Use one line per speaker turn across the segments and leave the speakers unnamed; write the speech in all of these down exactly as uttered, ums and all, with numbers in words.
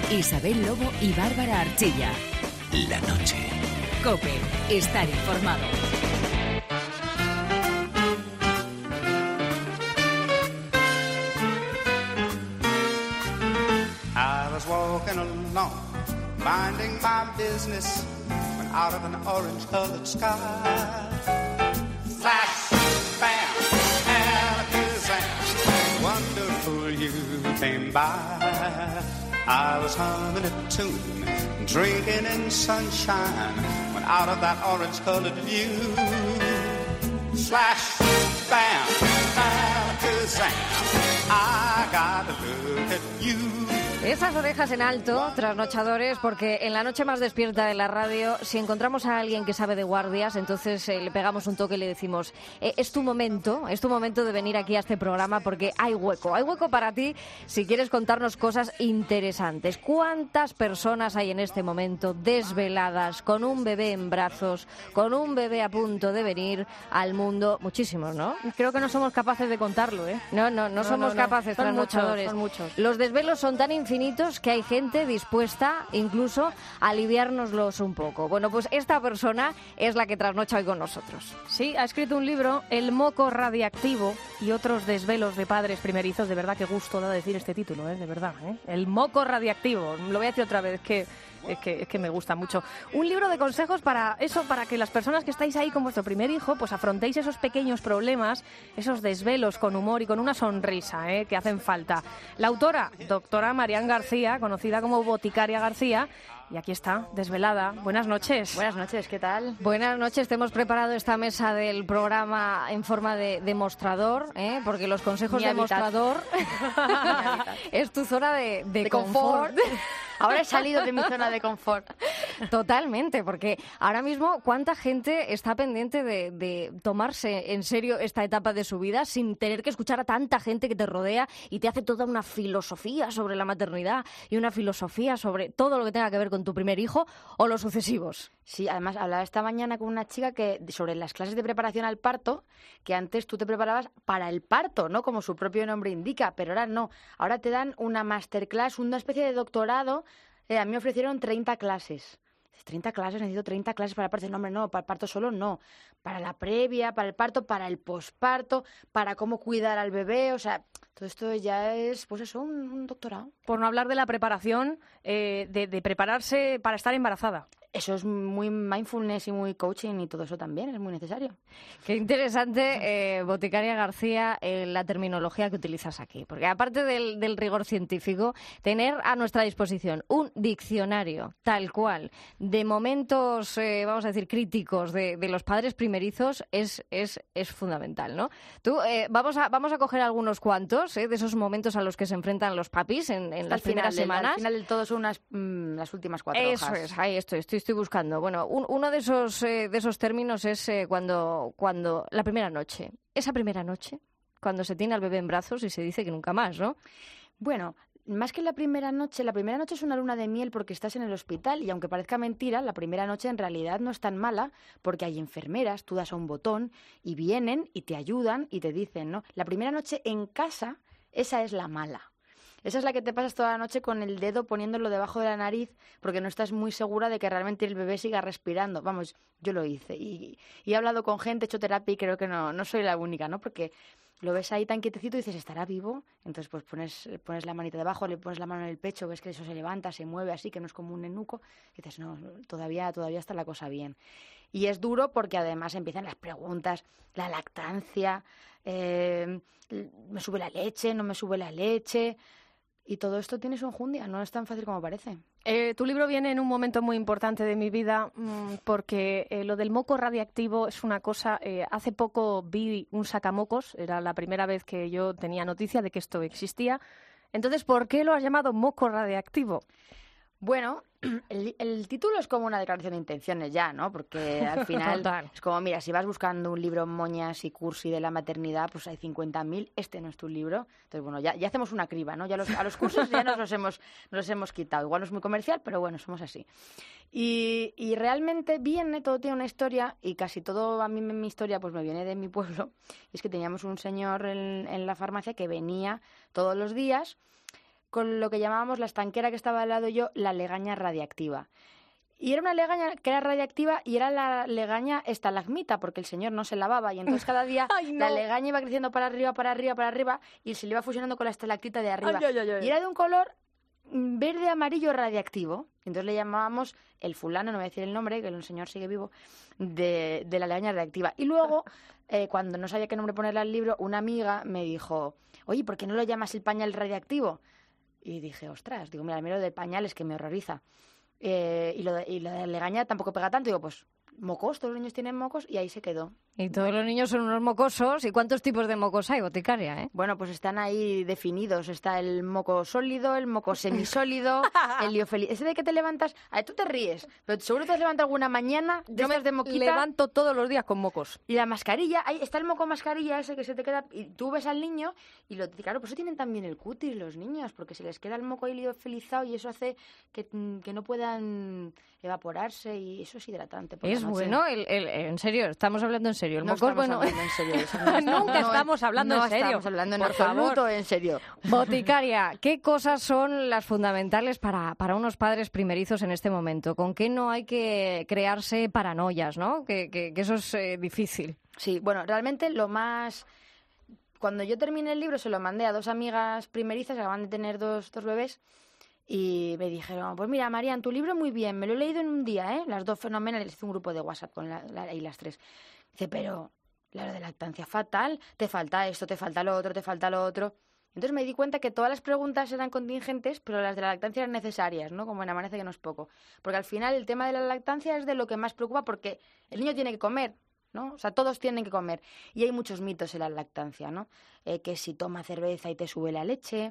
Isabel Lobo y Bárbara Archilla.
La noche.
COPE. Estar informado.
I was walking along, minding my business, when out of an orange-colored sky, flash, bam, alakazam, wonderful you came by. I was humming a tune, drinking in sunshine, when out of that orange-colored view, flash, bam, alakazam, I got to look at you.
Esas orejas en alto, trasnochadores, porque en la noche más despierta de la radio, si encontramos a alguien que sabe de guardias, entonces eh, le pegamos un toque y le decimos, eh, es tu momento, es tu momento de venir aquí a este programa porque hay hueco, hay hueco para ti si quieres contarnos cosas interesantes. ¿Cuántas personas hay en este momento desveladas, con un bebé en brazos, con un bebé a punto de venir al mundo? Muchísimos, ¿no?
Creo que no somos capaces de contarlo, ¿eh?
No, no, no, no somos
no, no.
capaces,
Son
trasnochadores.
muchos, son muchos.
Los desvelos son tan infinitos que hay gente dispuesta incluso a aliviárnoslos un poco. Bueno, pues esta persona es la que trasnocha hoy con nosotros.
Sí, ha escrito un libro, El moco radiactivo y otros desvelos de padres primerizos. De verdad, qué gusto da decir este título, ¿eh? De verdad, ¿eh? El moco radiactivo. Lo voy a decir otra vez, que Es que, es que me gusta mucho. Un libro de consejos para eso, para que las personas que estáis ahí con vuestro primer hijo, pues afrontéis esos pequeños problemas, esos desvelos con humor y con una sonrisa, ¿eh? Que hacen falta. La autora, doctora Marian García, conocida como Boticaria García, y aquí está, desvelada. Buenas noches.
Buenas noches, ¿qué tal?
Buenas noches, te hemos preparado esta mesa del programa en forma de, de mostrador, ¿eh? Porque los consejos
Mi
de
hábitat.
mostrador es tu zona de, de,
De
confort.
confort. Ahora he salido de mi zona de confort.
Totalmente, porque ahora mismo cuánta gente está pendiente de, de tomarse en serio esta etapa de su vida sin tener que escuchar a tanta gente que te rodea y te hace toda una filosofía sobre la maternidad y una filosofía sobre todo lo que tenga que ver con tu primer hijo o los sucesivos.
Sí, además hablaba esta mañana con una chica que sobre las clases de preparación al parto, que antes tú te preparabas para el parto, ¿no? Como su propio nombre indica, pero ahora no. Ahora te dan una masterclass, una especie de doctorado. Eh, a mí me ofrecieron treinta clases. treinta clases, necesito treinta clases para el parto. No, hombre, no, para el parto solo no. Para la previa, para el parto, para el posparto, para cómo cuidar al bebé, o sea, todo esto ya es, pues eso, un, un doctorado.
Por no hablar de la preparación, eh, de, de prepararse para estar embarazada.
Eso es muy mindfulness y muy coaching y todo eso también es muy necesario.
Qué interesante, eh, Boticaria García, eh, la terminología que utilizas aquí. Porque aparte del, del rigor científico, tener a nuestra disposición un diccionario tal cual de momentos, eh, vamos a decir, críticos de, de los padres primerizos es, es, es fundamental, ¿no? Tú, eh, vamos, a, vamos a coger algunos cuantos eh, de esos momentos a los que se enfrentan los papis en, en las
Al final
primeras
del-
semanas.
Al final del todo son unas, mm, las últimas cuatro
Eso
hojas.
es, ahí estoy, estoy, estoy buscando. Bueno, un- uno de esos, eh, de esos términos es eh, cuando, cuando la primera noche. Esa primera noche, cuando se tiene al bebé en brazos y se dice que nunca más, ¿no?
Bueno, más que la primera noche, la primera noche es una luna de miel porque estás en el hospital y aunque parezca mentira, la primera noche en realidad no es tan mala porque hay enfermeras, tú das a un botón y vienen y te ayudan y te dicen, ¿no? La primera noche en casa, esa es la mala. Esa es la que te pasas toda la noche con el dedo poniéndolo debajo de la nariz porque no estás muy segura de que realmente el bebé siga respirando. Vamos, yo lo hice y, y he hablado con gente, he hecho terapia y creo que no, no soy la única, ¿no? Porque lo ves ahí tan quietecito y dices, ¿estará vivo? Entonces pues pones, pones la manita debajo, le pones la mano en el pecho, ves que eso se levanta, se mueve así, que no es como un enuco. Y dices, no, todavía, todavía está la cosa bien. Y es duro porque además empiezan las preguntas, la lactancia, eh, ¿me sube la leche? ¿No me sube la leche? Y todo esto tiene su enjundia, no es tan fácil como parece.
Eh, tu libro viene en un momento muy importante de mi vida mmm, porque eh, lo del moco radiactivo es una cosa... Eh, hace poco vi un sacamocos, era la primera vez que yo tenía noticia de que esto existía. Entonces, ¿por qué lo has llamado moco radiactivo?
Bueno, el, el título es como una declaración de intenciones ya, ¿no? Porque al final
Total.
es como, mira, si vas buscando un libro moñas y cursi de la maternidad, pues hay cincuenta mil, este no es tu libro. Entonces, bueno, ya, ya hacemos una criba, ¿no? Ya los, a los cursos ya nos los, hemos, nos los hemos quitado. Igual no es muy comercial, pero bueno, somos así. Y, y realmente viene, todo tiene una historia y casi todo a mí mi historia pues me viene de mi pueblo. Y es que teníamos un señor en, en la farmacia que venía todos los días con lo que llamábamos la estanquera que estaba al lado yo, la legaña radiactiva. Y era una legaña que era radiactiva y era la legaña estalagmita, porque el señor no se lavaba y entonces cada día
Ay, no.
la legaña iba creciendo para arriba, para arriba, para arriba y se le iba fusionando con la estalactita de arriba.
Ay, ay, ay, ay.
Y era de un color verde amarillo radiactivo. Entonces le llamábamos el fulano, no voy a decir el nombre, que el señor sigue vivo, de, de la legaña radiactiva. Y luego, eh, cuando no sabía qué nombre ponerle al libro, una amiga me dijo, oye, ¿por qué no lo llamas el pañal radiactivo? Y dije, ostras, digo, mira, el mero del pañal es que me horroriza. Eh, y, lo de, y lo de legaña tampoco pega tanto. Digo, pues mocos, todos los niños tienen mocos y ahí se quedó.
Y todos los niños son unos mocosos. ¿Y cuántos tipos de mocos hay, boticaria, eh?
Bueno, pues están ahí definidos. Está el moco sólido, el moco semisólido, el liofeliz. Ese de que te levantas... A ver, tú te ríes, pero seguro te has levantado alguna mañana de
Yo me
esas de moquita.
levanto todos los días con mocos.
Y la mascarilla, ahí está el moco mascarilla ese que se te queda... Y tú ves al niño y lo... Claro, por eso tienen también el cutis los niños, porque se les queda el moco ahí liofilizado y eso hace que, que no puedan evaporarse y eso es hidratante. por la
Es
noche.
bueno, el, el, en serio, estamos hablando en serio. El
No
moco es
estamos
bueno.
hablando en serio de eso, no
Nunca
no,
estamos hablando
no
en serio.
estamos hablando en
Por
absoluto
favor.
en serio.
Boticaria, ¿qué cosas son las fundamentales para, para unos padres primerizos en este momento? ¿Con qué no hay que crearse paranoias, no? Que, que, que eso es eh, difícil.
Sí, bueno, realmente lo más... Cuando yo terminé el libro se lo mandé a dos amigas primerizas que acaban de tener dos, dos bebés y me dijeron, pues mira, Marian, tu libro muy bien, me lo he leído en un día, ¿eh? Las dos fenomenales, hice un grupo de WhatsApp con la, la, y las tres. Dice, pero la de lactancia fatal, te falta esto, te falta lo otro, te falta lo otro. Entonces me di cuenta que todas las preguntas eran contingentes, pero las de la lactancia eran necesarias, ¿no? Como en Amanece que no es poco. Porque al final el tema de la lactancia es de lo que más preocupa porque el niño tiene que comer, ¿no? O sea, todos tienen que comer. Y hay muchos mitos en la lactancia, ¿no? Eh, que si toma cerveza y te sube la leche...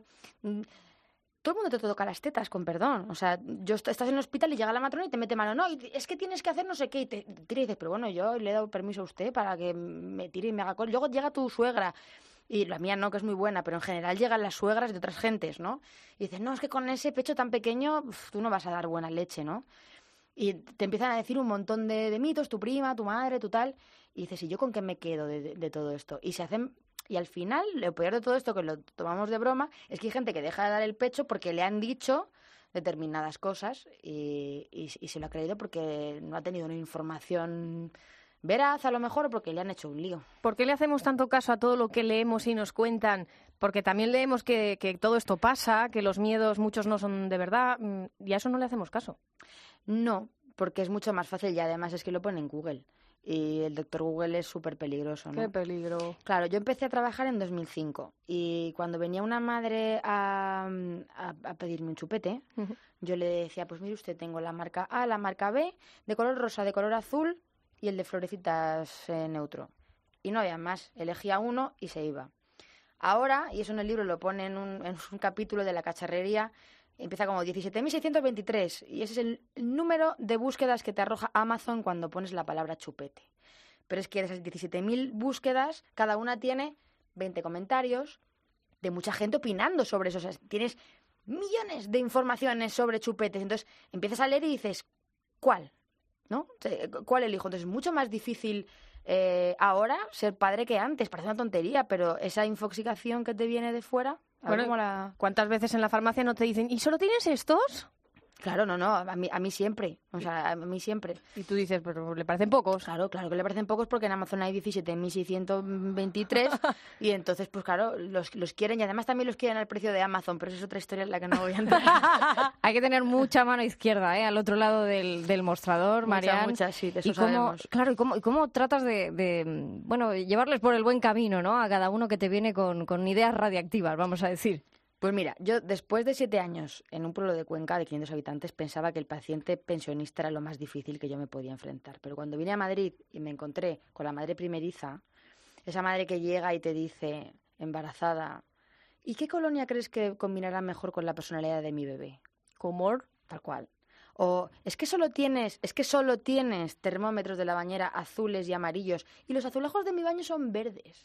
Todo el mundo te toca las tetas, con perdón. O sea, yo est- estás en el hospital y llega la matrona y te mete mano. No, y es que tienes que hacer no sé qué. Y te tira y dices, pero bueno, yo le he dado permiso a usted para que me tire y me haga cosas. Luego llega tu suegra. Y la mía no, que es muy buena, pero en general llegan las suegras de otras gentes, ¿no? Y dices, no, es que con ese pecho tan pequeño uf, tú no vas a dar buena leche, ¿no? Y te empiezan a decir un montón de, de mitos, tu prima, tu madre, tu tal. Y dices, ¿y yo con qué me quedo de, de, de todo esto? Y se hacen... Y al final, lo peor de todo esto, que lo tomamos de broma, es que hay gente que deja de dar el pecho porque le han dicho determinadas cosas y, y, y se lo ha creído porque no ha tenido una información veraz, a lo mejor, o porque le han hecho un lío.
¿Por qué le hacemos tanto caso a todo lo que leemos y nos cuentan? Porque también leemos que, que todo esto pasa, que los miedos muchos no son de verdad, y a eso no le hacemos caso.
No, porque es mucho más fácil y además es que lo pone en Google. Y el doctor Google es súper peligroso, ¿no?
Qué peligro.
Claro, yo empecé a trabajar en dos mil cinco y cuando venía una madre a, a, a pedirme un chupete,
Ujú.
yo le decía, pues mire usted, tengo la marca A, la marca B, de color rosa, de color azul y el de florecitas eh, neutro. Y no había más, elegía uno y se iba. Ahora, y eso en el libro lo pone en un, en un capítulo de la cacharrería, empieza como diecisiete mil seiscientos veintitrés y ese es el número de búsquedas que te arroja Amazon cuando pones la palabra chupete. Pero es que de esas diecisiete mil búsquedas, cada una tiene veinte comentarios de mucha gente opinando sobre eso. O sea, tienes millones de informaciones sobre chupetes. Entonces empiezas a leer y dices, ¿cuál? ¿No? ¿Cuál elijo? Entonces es mucho más difícil eh, ahora ser padre que antes. Parece una tontería, pero esa infoxicación que te viene de fuera... A ver
Bueno,
cómo la...
¿cuántas veces en la farmacia no te dicen, ¿y solo tienes estos?
Claro, no, no, a mí, a mí siempre. O sea, a mí siempre.
Y tú dices, pero le parecen pocos.
Claro, claro que le parecen pocos porque en Amazon hay diecisiete mil seiscientos veintitrés y entonces, pues claro, los, los quieren y además también los quieren al precio de Amazon, pero eso es otra historia en la que no voy a entrar.
Hay que tener mucha mano izquierda, ¿eh? Al otro lado del, del mostrador,
Mucha,
Marian.
mucha, sí, de eso
y cómo,
sabemos.
claro, y cómo, y cómo tratas de, de, bueno, llevarles por el buen camino, ¿no? A cada uno que te viene con, con ideas radiactivas, vamos a decir.
Pues mira, yo después de siete años en un pueblo de Cuenca de quinientos habitantes pensaba que el paciente pensionista era lo más difícil que yo me podía enfrentar. Pero cuando vine a Madrid y me encontré con la madre primeriza, esa madre que llega y te dice, embarazada, ¿y qué colonia crees que combinará mejor con la personalidad de mi bebé?
Comor.
Tal cual. O es que solo tienes, es que solo tienes termómetros de la bañera azules y amarillos y los azulejos de mi baño son verdes.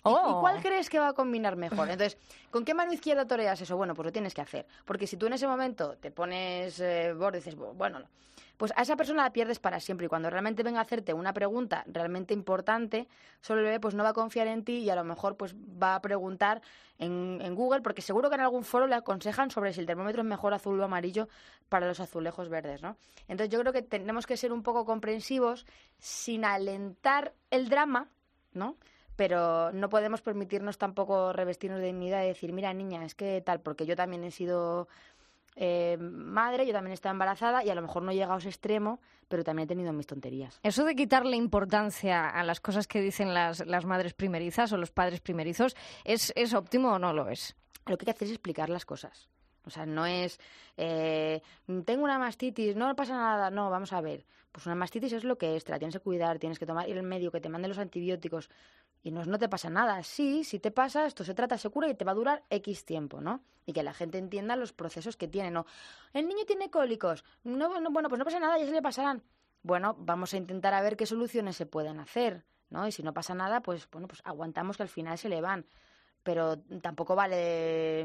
Oh.
¿Y cuál crees que va a combinar mejor? Entonces, ¿con qué mano izquierda toreas eso? Bueno, pues lo tienes que hacer. Porque si tú en ese momento te pones eh, borde y dices, bueno, pues a esa persona la pierdes para siempre. Y cuando realmente venga a hacerte una pregunta realmente importante, solo el bebé pues no va a confiar en ti y a lo mejor pues va a preguntar en, en Google, porque seguro que en algún foro le aconsejan sobre si el termómetro es mejor azul o amarillo para los azulejos verdes, ¿no? Entonces yo creo que tenemos que ser un poco comprensivos sin alentar el drama, ¿no? Pero no podemos permitirnos tampoco revestirnos de dignidad y decir, mira, niña, es que tal, porque yo también he sido eh, madre, yo también he estado embarazada y a lo mejor no he llegado a ese extremo, pero también he tenido mis tonterías.
Eso de quitarle importancia a las cosas que dicen las, las madres primerizas o los padres primerizos, ¿es, ¿es óptimo o no lo es?
Lo que hay que hacer es explicar las cosas. O sea, no es, eh, tengo una mastitis, no pasa nada, no, vamos a ver. Pues una mastitis es lo que es, te la tienes que cuidar, tienes que tomar el médico, que te mande los antibióticos y no, no te pasa nada. Sí, si te pasa, esto se trata, se cura y te va a durar X tiempo, ¿no? Y que la gente entienda los procesos que tiene, ¿no? El niño tiene cólicos, no, no, bueno, pues no pasa nada, ya se le pasarán. Bueno, vamos a intentar a ver qué soluciones se pueden hacer, ¿no? Y si no pasa nada, pues bueno, pues aguantamos que al final se le van. Pero tampoco vale,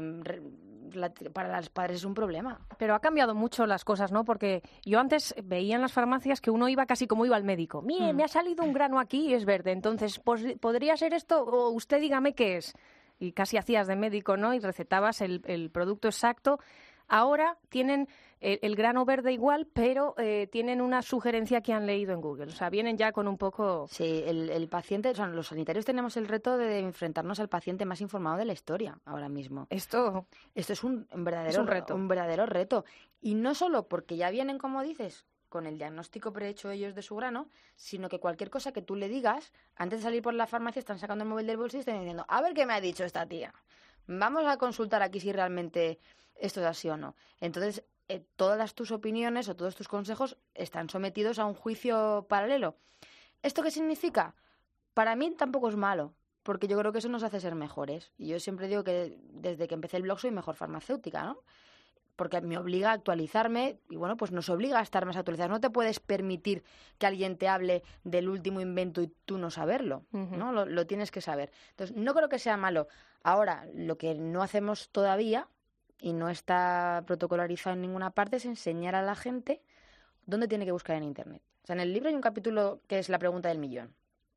para los padres es un problema.
Pero ha cambiado mucho las cosas, ¿no? Porque yo antes veía en las farmacias que uno iba casi como iba al médico. Mire, mm. me ha salido un grano aquí y es verde, entonces pues, ¿podría ser esto? O usted dígame qué es. Y casi hacías de médico, ¿no? Y recetabas el, el producto exacto. Ahora tienen el, el grano verde igual, pero eh, tienen una sugerencia que han leído en Google. O sea, vienen ya con un poco...
Sí, el, el paciente, o sea, los sanitarios tenemos el reto de enfrentarnos al paciente más informado de la historia ahora mismo.
Esto,
Esto es un, un, verdadero,
es un reto.
un verdadero reto. Y no solo porque ya vienen, como dices, con el diagnóstico prehecho ellos de su grano, sino que cualquier cosa que tú le digas, antes de salir por la farmacia están sacando el móvil del bolsillo y están diciendo, a ver qué me ha dicho esta tía. Vamos a consultar aquí si realmente esto es así o no. Entonces, eh, todas tus opiniones o todos tus consejos están sometidos a un juicio paralelo. ¿Esto qué significa? Para mí tampoco es malo, porque yo creo que eso nos hace ser mejores. Y yo siempre digo que desde que empecé el blog soy mejor farmacéutica, ¿no? Porque me obliga a actualizarme y, bueno, pues nos obliga a estar más actualizados. No te puedes permitir que alguien te hable del último invento y tú no saberlo, uh-huh. ¿no? Lo, lo tienes que saber. Entonces, no creo que sea malo. Ahora, lo que no hacemos todavía y no está protocolarizado en ninguna parte es enseñar a la gente dónde tiene que buscar en Internet. O sea, en el libro hay un capítulo que es la pregunta del millón,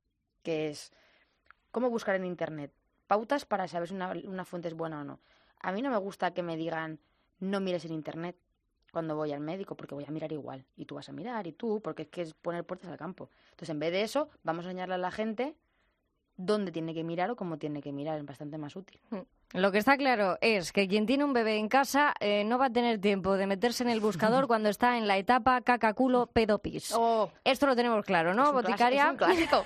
que es ¿cómo buscar en Internet? Pautas para saber si una, una fuente es buena o no. A mí no me gusta que me digan no mires en Internet cuando voy al médico, porque voy a mirar igual. Y tú vas a mirar, y tú, porque es que es poner puertas al campo. Entonces, en vez de eso, vamos a enseñarle a la gente dónde tiene que mirar o cómo tiene que mirar. Es bastante más útil.
Lo que está claro es que quien tiene un bebé en casa eh, no va a tener tiempo de meterse en el buscador cuando está en la etapa caca, culo, pedo, pis.
Oh,
Esto lo tenemos claro, ¿no,
es un
boticaria?
Es un clásico.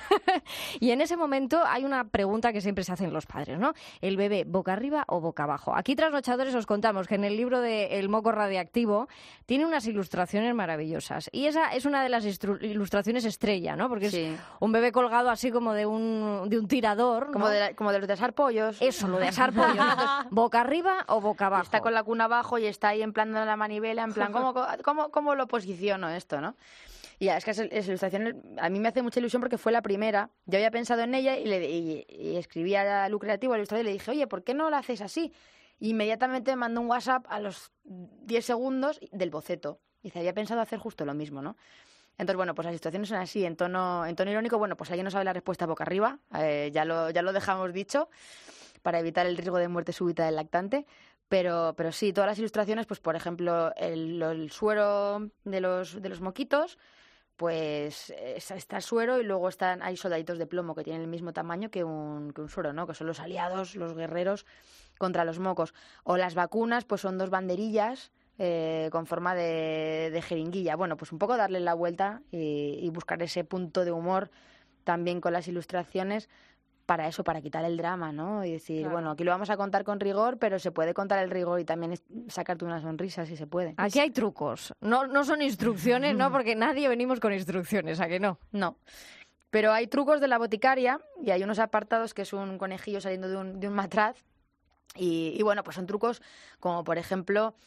Y en ese momento hay una pregunta que siempre se hacen los padres, ¿no? ¿El bebé boca arriba o boca abajo? Aquí, trasnochadores, os contamos que en el libro de El moco radiactivo tiene unas ilustraciones maravillosas. Y esa es una de las ilustraciones estrella, ¿no? Porque sí. es un bebé colgado así como de un, de un tirador, ¿no?
Como de, la, como de los de asar pollos.
Eso, lo de asar pollos. ¿Boca arriba o boca abajo?
Está con la cuna abajo y está ahí en plan de la manivela, en plan, ¿cómo, cómo, cómo lo posiciono esto, no? Y ya, es que esa ilustración a mí me hace mucha ilusión porque fue la primera. Yo había pensado en ella y, le, y, y escribí a Lucrativo, al ilustrador, y le dije, oye, ¿por qué no la haces así? Y inmediatamente me mandó un WhatsApp a los diez segundos del boceto. Y dice, había pensado hacer justo lo mismo, ¿no? Entonces, bueno, pues las situaciones son así, en tono, en tono irónico. Bueno, pues alguien no sabe la respuesta boca arriba, eh, ya, lo, ya lo dejamos dicho, para evitar el riesgo de muerte súbita del lactante. Pero, pero sí, todas las ilustraciones, pues por ejemplo, el, el suero de los, de los moquitos, pues está el suero y luego están hay soldaditos de plomo que tienen el mismo tamaño que un, que un suero, ¿no? Que son los aliados, los guerreros contra los mocos. O las vacunas, pues son dos banderillas eh, con forma de, de jeringuilla. Bueno, pues un poco darle la vuelta y, y buscar ese punto de humor también con las ilustraciones, para eso, para quitar el drama, ¿no? Y decir, claro, bueno, aquí lo vamos a contar con rigor, pero se puede contar el rigor y también sacarte una sonrisa si se puede.
Aquí hay trucos, no, no son instrucciones, ¿no? Porque nadie venimos con instrucciones, ¿a que no?
No, pero hay trucos de la boticaria y hay unos apartados que es un conejillo saliendo de un, de un matraz y, y bueno, pues son trucos como, por ejemplo,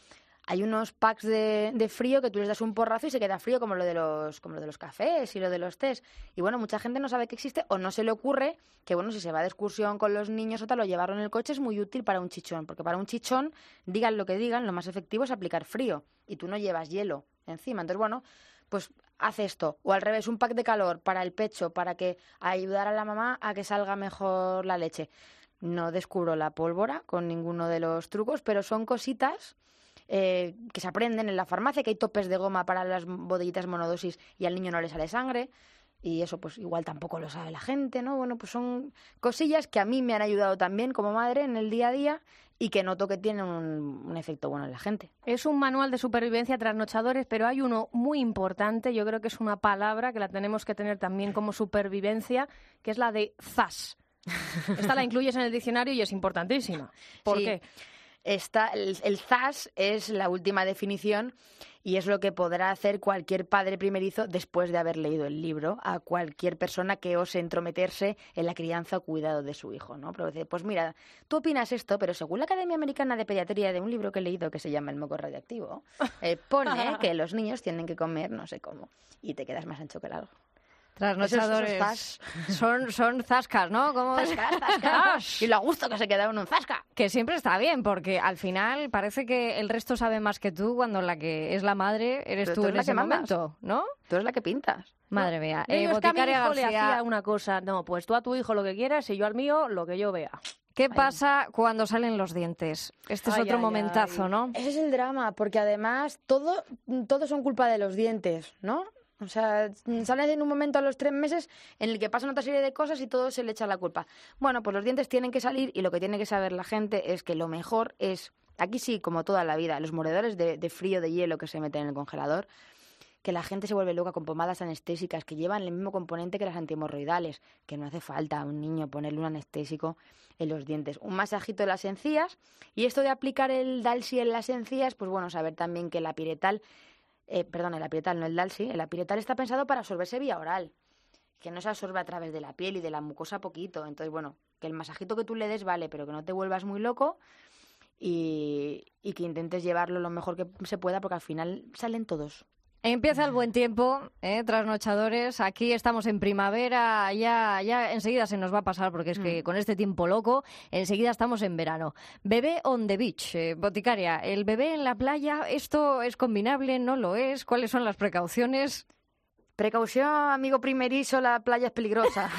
hay unos packs de, de frío que tú les das un porrazo y se queda frío, como lo de los como lo de los cafés y lo de los tés. Y bueno, mucha gente no sabe que existe o no se le ocurre que, bueno, si se va de excursión con los niños o tal, o llevarlo en el coche es muy útil para un chichón. Porque para un chichón, digan lo que digan, lo más efectivo es aplicar frío. Y tú no llevas hielo encima. Entonces, bueno, pues haz esto. O al revés, un pack de calor para el pecho, para que ayudar a la mamá a que salga mejor la leche. No descubro la pólvora con ninguno de los trucos, pero son cositas eh, que se aprenden en la farmacia, que hay topes de goma para las botellitas monodosis y al niño no le sale sangre. Y eso pues igual tampoco lo sabe la gente, ¿no? Bueno, pues son cosillas que a mí me han ayudado también como madre en el día a día y que noto que tienen un, un efecto bueno en la gente.
Es un manual de supervivencia trasnochadores, pero hay uno muy importante, yo creo que es una palabra que la tenemos que tener también como supervivencia, que es la de zas. Esta la incluyes en el diccionario y es importantísima. ¿Por
Sí.
qué?
Esta, el, el zas es la última definición y es lo que podrá hacer cualquier padre primerizo después de haber leído el libro a cualquier persona que ose entrometerse en la crianza o cuidado de su hijo, ¿no? Pero dice, pues mira, tú opinas esto, pero según la Academia Americana de Pediatría, de un libro que he leído que se llama El moco radioactivo, eh, pone que los niños tienen que comer no sé cómo y te quedas más ancho que largo.
Trasnochadores.
Esos- esos zas.
Son, son zascas, ¿no? Como...
Zasca, zasca. Y lo a gusto que se queda uno en zasca.
Que siempre está bien, porque al final parece que el resto sabe más que tú cuando la que es la madre eres
Pero
tú
tú
en
eres la
ese
que mandas.
momento, ¿no?
Tú eres la que pintas.
Madre mía.
Yo
Eh,
es que a mi
Boticaria
hijo le
García,
hacía una cosa, no, pues tú a tu hijo lo que quieras y yo al mío lo que yo vea.
¿qué pasa cuando salen los dientes? Este es
Ay,
otro
ay,
momentazo,
ay.
¿no?
Ese es el drama, porque además todo, todo son culpa de los dientes, ¿no? O sea, sales en un momento a los tres meses en el que pasan otra serie de cosas y todo se le echa la culpa. Bueno, pues los dientes tienen que salir y lo que tiene que saber la gente es que lo mejor es, aquí sí, como toda la vida, los mordedores de, de frío, de hielo que se meten en el congelador, que la gente se vuelve loca con pomadas anestésicas que llevan el mismo componente que las antihemorroidales, que no hace falta a un niño ponerle un anestésico en los dientes. Un masajito de las encías y esto de aplicar el Dalsi en las encías, pues bueno, saber también que el apiretal, eh, perdón, el apiretal, no el Dalsi, el apiretal está pensado para absorberse vía oral, que no se absorbe a través de la piel y de la mucosa poquito. Entonces, bueno, que el masajito que tú le des vale, pero que no te vuelvas muy loco y, y que intentes llevarlo lo mejor que se pueda porque al final salen todos.
Empieza el buen tiempo, ¿eh? Trasnochadores. Aquí estamos en primavera, ya, ya enseguida se nos va a pasar porque es que con este tiempo loco, enseguida estamos en verano. Bebé on the beach, eh, Boticaria. El bebé en la playa, ¿esto es combinable? ¿No lo es? ¿Cuáles son las precauciones?
Precaución, amigo primerizo, la playa es peligrosa.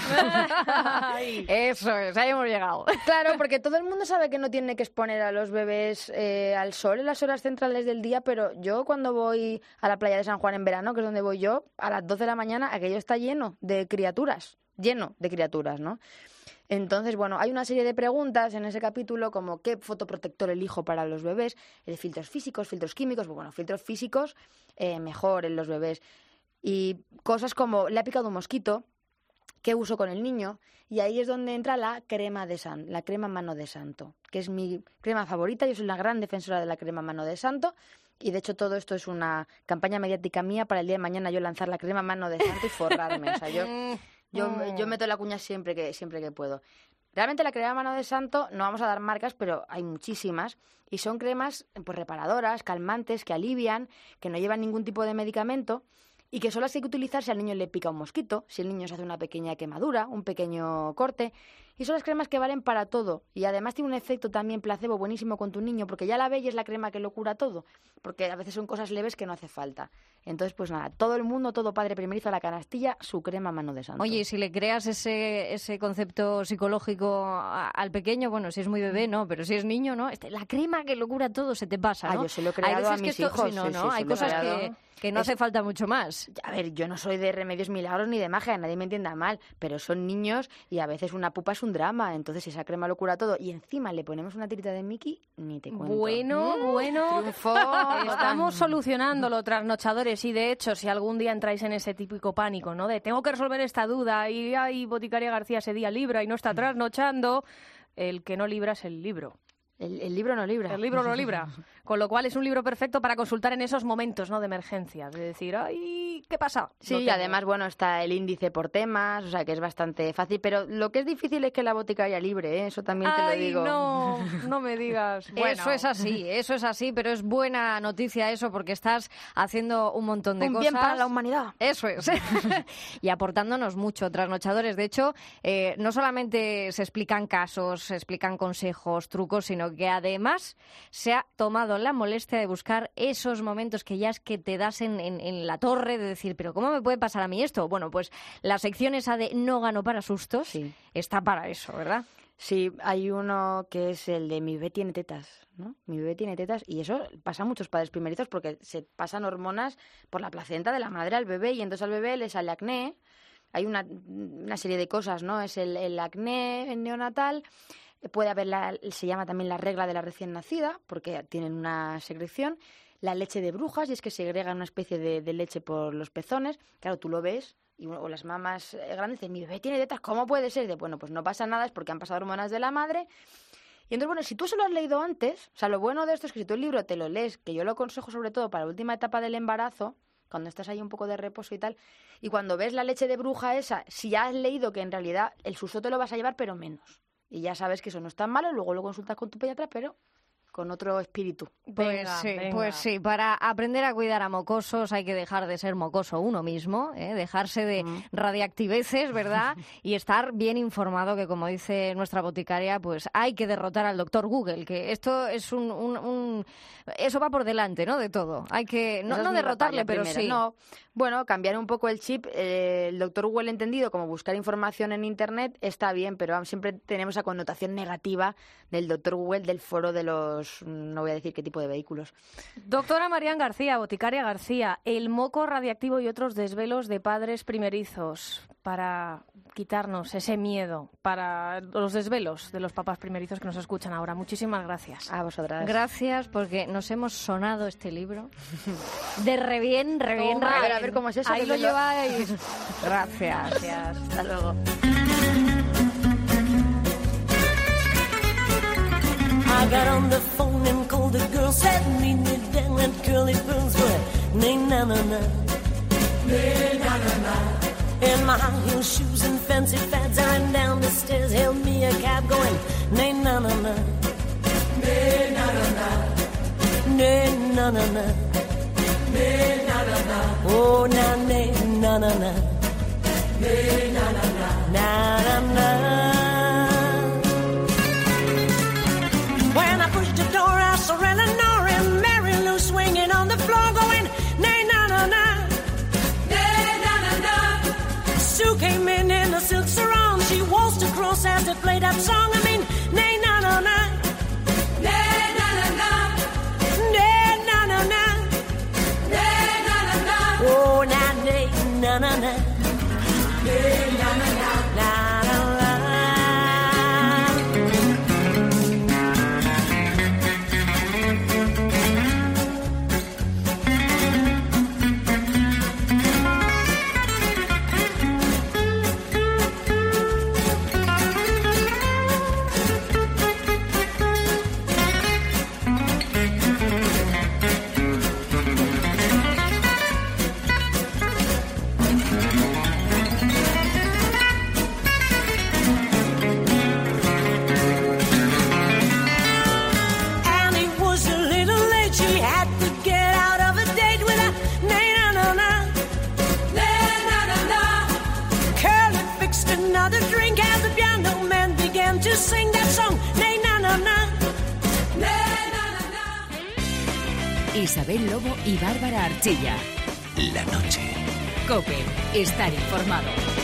Eso es, ahí hemos llegado.
Claro, porque todo el mundo sabe que no tiene que exponer a los bebés eh, al sol en las horas centrales del día, pero yo cuando voy a la playa de San Juan en verano, que es donde voy yo, a las doce de la mañana aquello está lleno de criaturas, lleno de criaturas, ¿no? Entonces, bueno, hay una serie de preguntas en ese capítulo como qué fotoprotector elijo para los bebés, eh, filtros físicos, filtros químicos, pues bueno, filtros físicos eh, mejor en los bebés. Y cosas como, le ha picado un mosquito, ¿qué uso con el niño? Y ahí es donde entra la crema de san, la crema mano de santo, que es mi crema favorita. Yo soy una gran defensora de la crema mano de santo. Y de hecho todo esto es una campaña mediática mía para el día de mañana yo lanzar la crema mano de santo y forrarme. O sea, yo, yo, yo meto la cuña siempre que, siempre que puedo. Realmente la crema mano de santo, no vamos a dar marcas, pero hay muchísimas. Y son cremas pues reparadoras, calmantes, que alivian, que no llevan ningún tipo de medicamento. Y que solo las hay que utilizar si al niño le pica un mosquito, si el niño se hace una pequeña quemadura, un pequeño corte. Y son las cremas que valen para todo. Y además tiene un efecto también placebo buenísimo con tu niño, porque ya la ve y es la crema que lo cura todo. Porque a veces son cosas leves que no hace falta. Entonces, pues nada, todo el mundo, todo padre primerizo a la canastilla, su crema mano de santo.
Oye, y si le creas ese, ese concepto psicológico a- al pequeño, bueno, si es muy bebé, no, pero si es niño, ¿no? Este, la crema que lo cura todo se te pasa,
Ah,
¿no?
yo se lo he
Hay
creado a
veces que
mis
esto-
hijos,
sí, no,
sí,
no,
sí,
hay
se lo he
cosas que,
creado.
que no
Es-
hace falta mucho más.
A ver, yo no soy de remedios milagros ni de magia, nadie me entienda mal, pero son niños y a veces una pupa es un drama, entonces esa crema lo cura todo y encima le ponemos una tirita de Mickey, ni te cuento.
Bueno, bueno.
Triunfo.
Estamos solucionándolo, trasnochadores, y de hecho, si algún día entráis en ese típico pánico, ¿no? De tengo que resolver esta duda y ay, Boticaria García ese día libra y no está trasnochando, el que no libra es el libro.
El, el libro no libra.
El libro no libra. Con lo cual es un libro perfecto para consultar en esos momentos, ¿no?, de emergencia. De decir, ay, ¿qué pasa?
Sí, y además, bueno, está el índice por temas, o sea que es bastante fácil. Pero lo que es difícil es que la boticaria libre, ¿eh? Eso también te
ay,
lo digo.
no, no me digas. Bueno.
Eso es así, eso es así, pero es buena noticia eso porque estás haciendo un montón de
un
cosas.
bien para la humanidad.
Eso es. Y aportándonos mucho, trasnochadores. De hecho, eh, no solamente se explican casos, se explican consejos, trucos, sino que además se ha tomado la molestia de buscar esos momentos que ya es que te das en, en, en la torre de decir, pero ¿cómo me puede pasar a mí esto? Bueno, pues la sección esa de no gano para sustos
sí.
está para eso, ¿verdad?
Sí, hay uno que es el de mi bebé tiene tetas, ¿no? Mi bebé tiene tetas y eso pasa a muchos padres primerizos porque se pasan hormonas por la placenta de la madre al bebé y entonces al bebé le sale acné. Hay una, una serie de cosas, ¿no? Es el, el acné neonatal. Puede haber, la, se llama también la regla de la recién nacida, porque tienen una secreción. La leche de brujas, y es que segrega una especie de, de leche por los pezones. Claro, tú lo ves, y, o las mamás grandes dicen, mi bebé tiene tetas, ¿cómo puede ser? Y de, bueno, pues no pasa nada, es porque han pasado hormonas de la madre. Y entonces, bueno, si tú se lo has leído antes, o sea, lo bueno de esto es que si tú el libro te lo lees, que yo lo aconsejo sobre todo para la última etapa del embarazo, cuando estás ahí un poco de reposo y tal, y cuando ves la leche de bruja esa, si ya has leído que en realidad el susto te lo vas a llevar, pero menos. Y ya sabes que eso no es tan malo, luego lo consultas con tu pediatra, pero con otro espíritu.
Pues
Venga,
sí,
venga.
pues sí, para aprender a cuidar a mocosos hay que dejar de ser mocoso uno mismo, ¿eh? Dejarse de
Mm.
radiactiveces, ¿verdad? Y estar bien informado, que como dice nuestra boticaria, pues hay que derrotar al doctor Google, que esto es un... un, un eso va por delante, ¿no? De todo. Hay que, no,
Esa es
no
mi
derrotarle,
batalla
pero
primera.
sí.
No, bueno, cambiar un poco el chip. Eh, el doctor Google entendido como buscar información en Internet está bien, pero siempre tenemos esa connotación negativa del doctor Google, del foro de los... no voy a decir qué tipo de vehículos.
Doctora Marian García, boticaria García, el moco radiactivo y otros desvelos de padres primerizos para quitarnos ese miedo, para los desvelos de los papás primerizos que nos escuchan ahora. Muchísimas gracias.
A vosotras.
Gracias, porque nos hemos sonado este libro de re bien, re bien,
Toma,
re
a ver,
bien.
a ver cómo es eso.
Ahí
que
lo
me
lleváis. Gracias.
Gracias. Hasta luego.
I got on the phone and called the girl, said meet me down at Curly Pearls, but nay na na na, nay na na na. In my high heel shoes and fancy fads, I ran down the stairs, hailed me a cab, going nay na na na, nay na na na, nay na na na, nay na na na. Oh na nay na na na, nay na na na, na na na. When I pushed the door, I saw Eleanor and Mary Lou swinging on the floor, going, nay, na, na, na, nay, na, na, na. Sue came in in a silk sarong. She waltzed across as they played that song. I mean, nay, na, na, na, nay, na, na, na, nay, na, na, na, nay, na, na, na. Oh, na, nay, na, na, na, nay, na, na, na, na, na, na.
Isabel Lobo y Bárbara Archilla.
La noche.
COPE. Estar informado.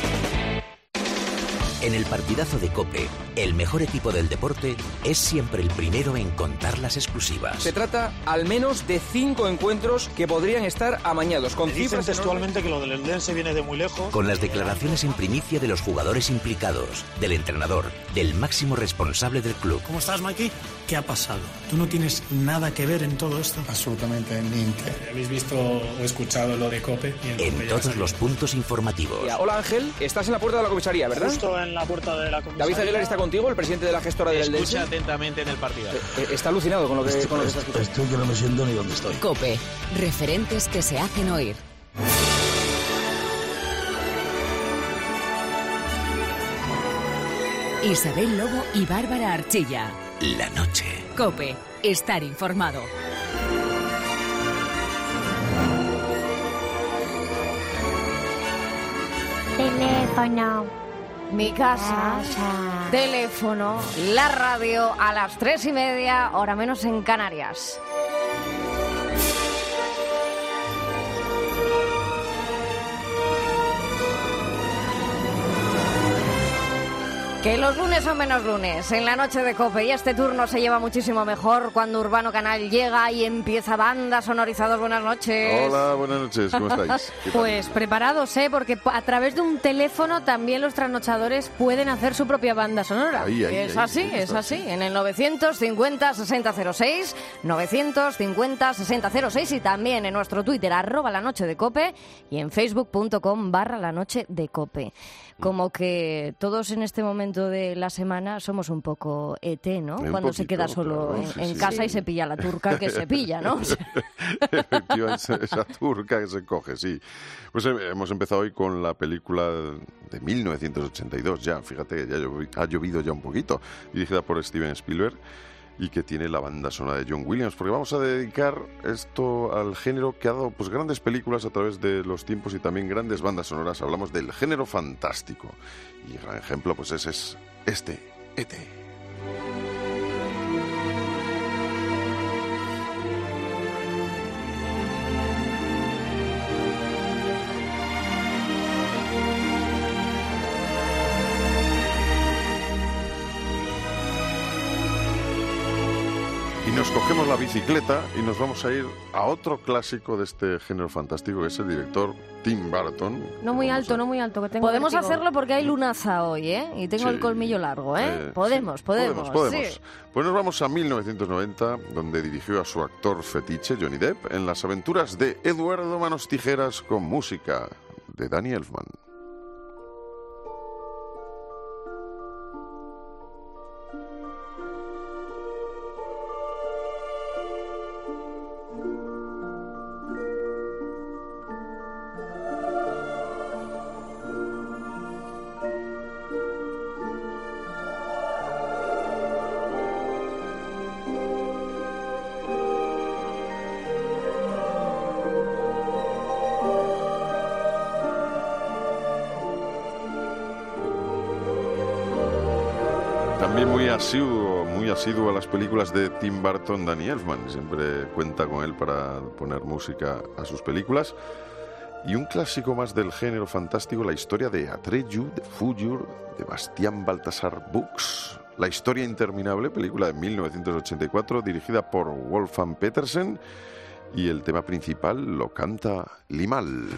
En el partidazo de COPE, el mejor equipo del deporte es siempre el primero en contar las exclusivas.
Se trata al menos de cinco encuentros que podrían estar amañados. Con
Dicen
cifras
textualmente que lo del Eldense viene de muy lejos.
Con las declaraciones en primicia de los jugadores implicados, del entrenador, del máximo responsable del club.
¿Cómo estás, Mikey? ¿Qué ha pasado? ¿Tú no tienes nada que ver en todo esto?
Absolutamente ninte. ¿Habéis visto o escuchado lo de COPE?
En todos los puntos informativos.
Hola, Ángel. Estás en la puerta de la comisaría, ¿verdad?
Justo en en la puerta de la comisaría.
David Aguilar está contigo, el presidente de la gestora del Eldense.
Escucha atentamente en el partido.
Eh, eh, está alucinado con lo que,
estoy,
con lo que está escuchando.
Estoy que no me siento ni donde estoy.
COPE. Referentes que se hacen oír. Isabel Lobo y Bárbara Archilla.
La noche.
COPE. Estar informado.
Teléfono. Mi casa. casa. Teléfono. La radio a las tres y media, hora menos en Canarias. Que los lunes son menos lunes, en la noche de COPE, y este turno se lleva muchísimo mejor cuando Urbano Canal llega y empieza Banda Sonorizados. Buenas noches.
Hola, buenas noches, ¿cómo estáis?
Pues preparados, ¿eh? Porque a través de un teléfono también los trasnochadores pueden hacer su propia banda sonora.
Ahí, ahí,
es
ahí,
así,
ahí,
es así. En el novecientos cincuenta sesenta cero seis, novecientos cincuenta sesenta cero seis, y también en nuestro Twitter, arroba la noche de COPE, y en facebook punto com barra la noche de COPE. Como que todos en este momento de la semana somos un poco E T, ¿no?
Un
Cuando
poquito,
se queda solo
claro,
en,
sí,
en
sí.
casa y se pilla la turca que se pilla, ¿no?
Efectivamente, esa turca que se coge, sí. Pues eh, hemos empezado hoy con la película de mil novecientos ochenta y dos ya, fíjate, ya llovi- ha llovido ya un poquito, dirigida por Steven Spielberg, y que tiene la banda sonora de John Williams, porque vamos a dedicar esto al género que ha dado pues grandes películas a través de los tiempos y también grandes bandas sonoras. Hablamos del género fantástico, y el gran ejemplo pues ese es este, E T. Y nos cogemos la bicicleta y nos vamos a ir a otro clásico de este género fantástico, que es el director Tim Burton.
No muy
Vamos
alto,
a...
no muy alto, que tengo
Podemos
vértigo.
hacerlo porque hay lunaza hoy, ¿eh? Y tengo
Sí,
el colmillo largo, ¿eh?
eh,
podemos,
sí,
podemos,
podemos, podemos.
sí.
Pues nos vamos a mil novecientos noventa, donde dirigió a su actor fetiche, Johnny Depp, en Las aventuras de Eduardo Manos Tijeras, con música de Danny Elfman. También muy asiduo, muy asiduo a las películas de Tim Burton, Danny Elfman. Siempre cuenta con él para poner música a sus películas. Y un clásico más del género fantástico, la historia de Atreyu, de Fuyur, de Bastián Baltasar Bux. La historia interminable, película de mil novecientos ochenta y cuatro, dirigida por Wolfgang Petersen. Y el tema principal lo canta Limahl.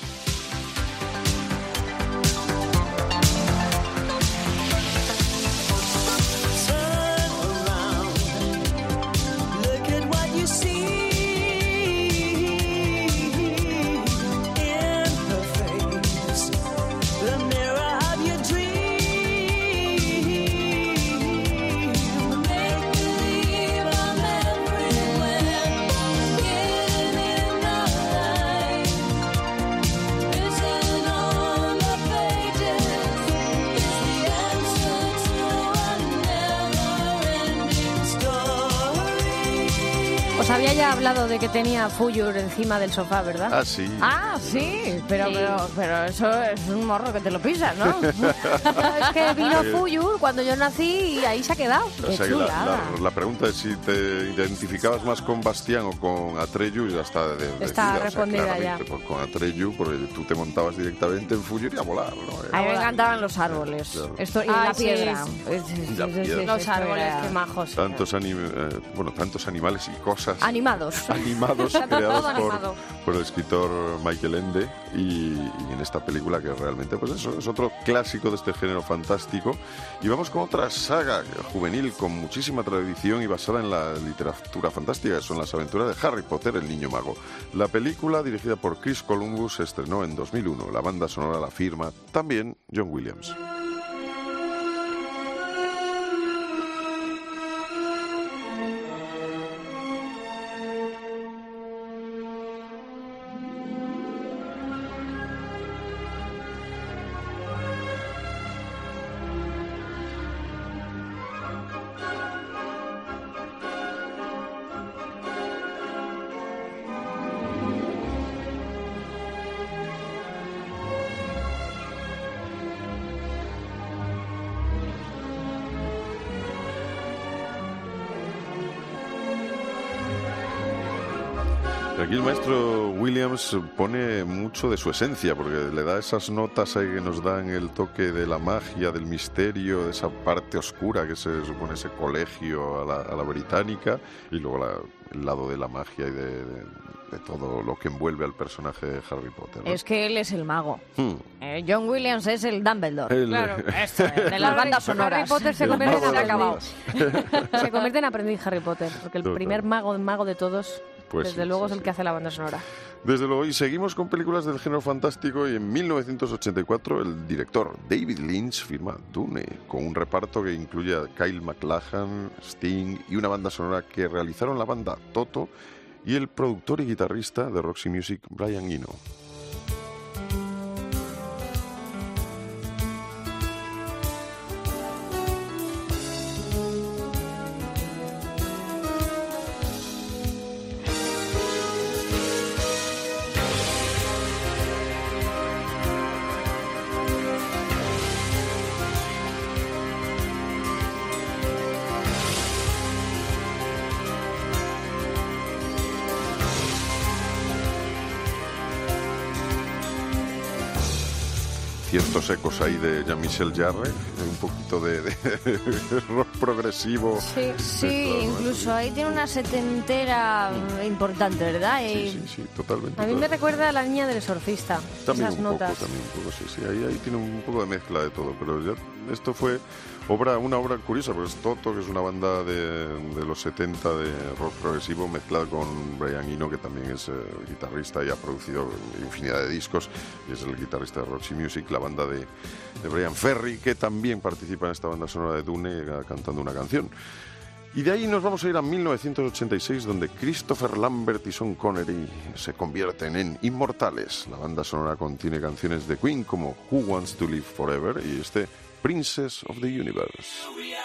Os había ya hablado de que tenía Fuyur encima del sofá, ¿verdad?
Ah, sí.
Ah, sí, pero,
Sí.
pero, pero eso es un morro que te lo pisas, ¿no?
Es que vino Fuyur cuando yo nací y ahí se ha quedado.
O sea que la, la, la pregunta es si te identificabas más con Bastián o con Atreyu, y ya está de, de,
Está
decida,
respondida
o sea,
ya.
pues con Atreyu, porque tú te montabas directamente en Fuyur y a volar, ¿no?
A mí me encantaban los árboles.
Claro.
Esto, y
Ay,
la
sí,
piedra.
sí.
Sí, sí,
La
sí, sí,
piedra.
sí,
Los
esto
árboles,
era-
qué majos.
Tantos, anim- eh, bueno, tantos animales y cosas
Animados.
animados
Está todo
creados por,
animado.
por el escritor Michael Ende, y, y en esta película que realmente pues eso es otro clásico de este género fantástico. Y vamos con otra saga juvenil con muchísima tradición y basada en la literatura fantástica, que son Las aventuras de Harry Potter, el niño mago. La película, dirigida por Chris Columbus, se estrenó en dos mil uno. La banda sonora la firma también John Williams. Aquí el maestro Williams pone mucho de su esencia, porque le da esas notas ahí que nos dan el toque de la magia, del misterio, de esa parte oscura que se supone ese colegio a la, a la británica, y luego la, el lado de la magia y de, de, de todo lo que envuelve al personaje de Harry Potter, ¿no?
Es que él es el mago.
Hmm.
Eh, John Williams es el Dumbledore.
El-
Claro, esto, eh, de las bandas sonoras.
Harry Potter se
El
convierte en
mago de
aprendiz. Se convierte en aprendiz Harry Potter, porque el
Total.
primer mago, mago de todos,
Pues
desde
sí,
luego
sí,
es el
sí.
que hace la banda sonora.
Desde luego, y seguimos con películas del género fantástico, y en mil novecientos ochenta y cuatro el director David Lynch firma Dune, con un reparto que incluye a Kyle MacLachlan, Sting y una banda sonora que realizaron la banda Toto y el productor y guitarrista de Roxy Music, Brian Eno. Ciertos ecos ahí de Jean-Michel Jarre, un poquito de, de rock progresivo.
Sí, sí, incluso ahí tiene una setentera importante, ¿verdad? Y
Sí, sí, sí, totalmente.
A mí me
totalmente.
recuerda a La niña del exorcista,
También
esas
un
notas.
poco, también un poco, sí, sí. Ahí, ahí tiene un poco de mezcla de todo, pero ya esto fue obra, una obra curiosa, porque es Toto, que es una banda de, de los setenta de rock progresivo, mezclada con Brian Eno, que también es eh, guitarrista y ha producido infinidad de discos, y es el guitarrista de Roxy Music, la banda de, de Brian Ferry, que también participa en esta banda sonora de Dune, eh, cantando una canción. Y de ahí nos vamos a ir a mil novecientos ochenta y seis, donde Christopher Lambert y Sean Connery se convierten en inmortales. La banda sonora contiene canciones de Queen como Who Wants to Live Forever y este Princess of the Universe.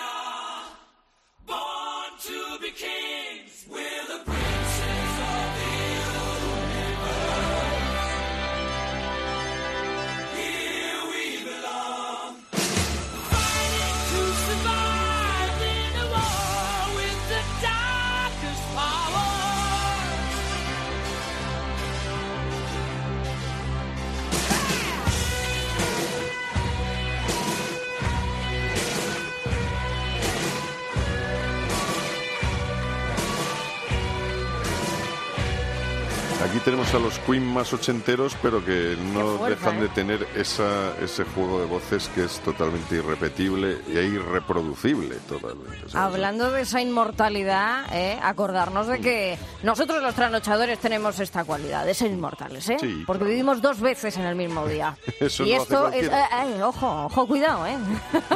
Aquí tenemos a los Queen más ochenteros, pero que no
fuerza,
dejan
¿eh?
de tener esa, ese juego de voces que es totalmente irrepetible e irreproducible totalmente. ¿sabes?
hablando de esa inmortalidad, ¿eh? acordarnos de que nosotros los trasnochadores tenemos esta cualidad de ser inmortales, ¿eh?
Sí,
porque
claro.
vivimos dos veces en el mismo día.
Eso
y
no hace
esto es...
cualquiera.
eh, eh, ojo, ojo, cuidado, ¿eh?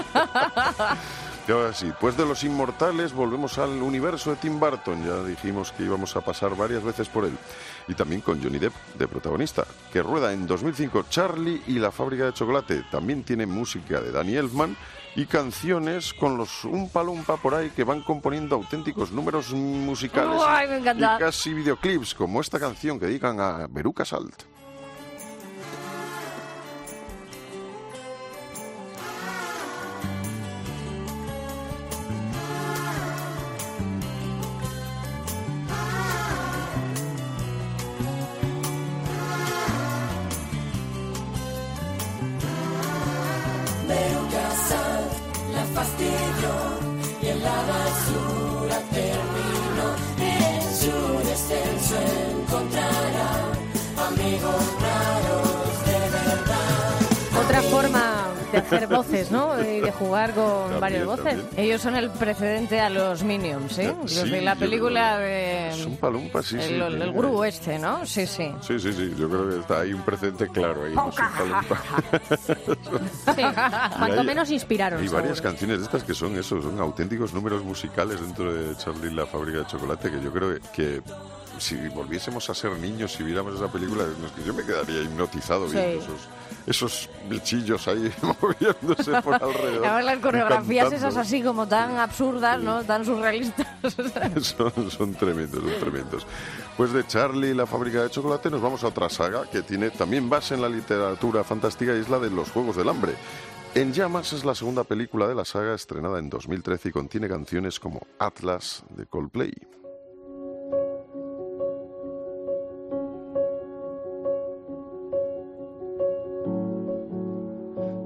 Y ahora sí, pues de los inmortales volvemos al universo de Tim Burton. Ya dijimos que íbamos a pasar varias veces por él. Y también con Johnny Depp de protagonista, que rueda en dos mil cinco Charlie y la fábrica de chocolate. También tiene música de Danny Elfman y canciones con los Umpa Lumpa por ahí que van componiendo auténticos números musicales
Ay, me encanta.
y casi videoclips, como esta canción que dedican a Veruca Salt.
Veruca Salt la fastidió y en la basura terminó. En su descenso encontrará amigos raros de verdad.
Otra forma de hacer voces, ¿no? Y de jugar con
También,
varias voces.
también.
Ellos son el precedente a los Minions, ¿eh? Los
Sí,
de la
yo
película
creo.
de...
Es un palumpa, sí, sí.
el, el, el gurú este, ¿no? Sí, sí.
Sí, sí, sí, yo creo que está ahí un precedente claro ahí. ¿no? Es un palumpa.
Sí, cuanto
hay-
menos inspiraron.
Hay varias
seguro.
canciones de estas que son eso, son auténticos números musicales dentro de Charlie y la fábrica de chocolate, que yo creo que si volviésemos a ser niños, si viéramos esa película, no, es que yo me quedaría hipnotizado
Sí.
viendo esos, esos bichillos ahí moviéndose por alrededor.
Además, las coreografías
cantando.
esas así como tan absurdas, ¿no? Tan surrealistas.
Son, son tremendos, son tremendos. Pues de Charlie y la fábrica de chocolate nos vamos a otra saga que tiene también base en la literatura fantástica, y es la de los Juegos del Hambre. En Llamas es la segunda película de la saga, estrenada en dos mil trece, y contiene canciones como Atlas de Coldplay.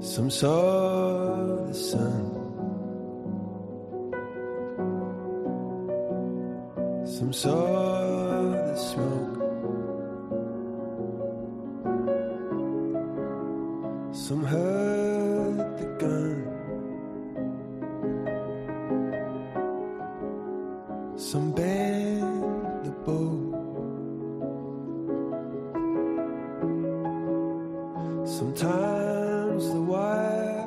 Some saw the sun, some saw the smoke, some heard the gun, some bent the bow, sometimes the wire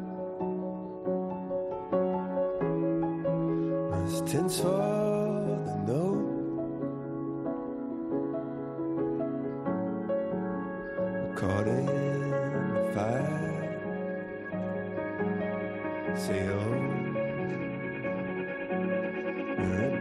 must tense for the no. We're caught in the fire, say oh, we're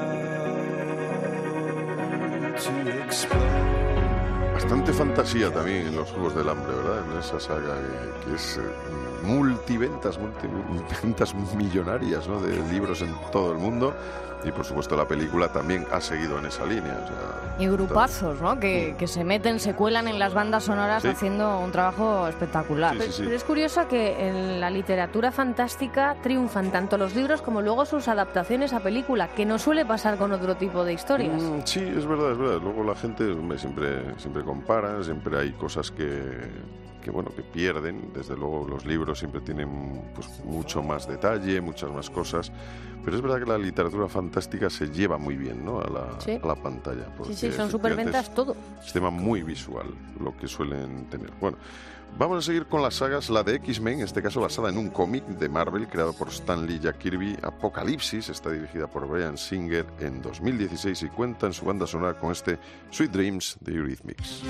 about to explode.
Bastante fantasía también en los Juegos del Hambre, ¿verdad? En esa saga que, que es eh, multiventas, multiventas millonarias, ¿no? De libros en todo el mundo. Y por supuesto la película también ha seguido en esa línea. O sea,
y grupazos, ¿no? Que, que se meten, se cuelan en las bandas sonoras, sí, haciendo un trabajo espectacular.
Sí, sí, sí. Pero es curioso que en la literatura fantástica triunfan tanto los libros como luego sus adaptaciones a película, que no suele pasar con otro tipo de historias.
Mm, sí, es verdad, es verdad. Luego la gente hombre, siempre, siempre compara, siempre hay cosas que... que bueno, que pierden. Desde luego los libros siempre tienen pues mucho más detalle, muchas más cosas, pero es verdad que la literatura fantástica se lleva muy bien, ¿no? a, la,
sí.
a la pantalla.
Sí, sí, son superventas todo.
Es un sistema muy visual lo que suelen tener. Bueno, vamos a seguir con las sagas, la de X-Men, en este caso basada en un cómic de Marvel creado por Stan Lee y Jack Kirby. Apocalipsis está dirigida por Bryan Singer en dos mil dieciséis y cuenta en su banda sonora con este Sweet Dreams de Eurythmics.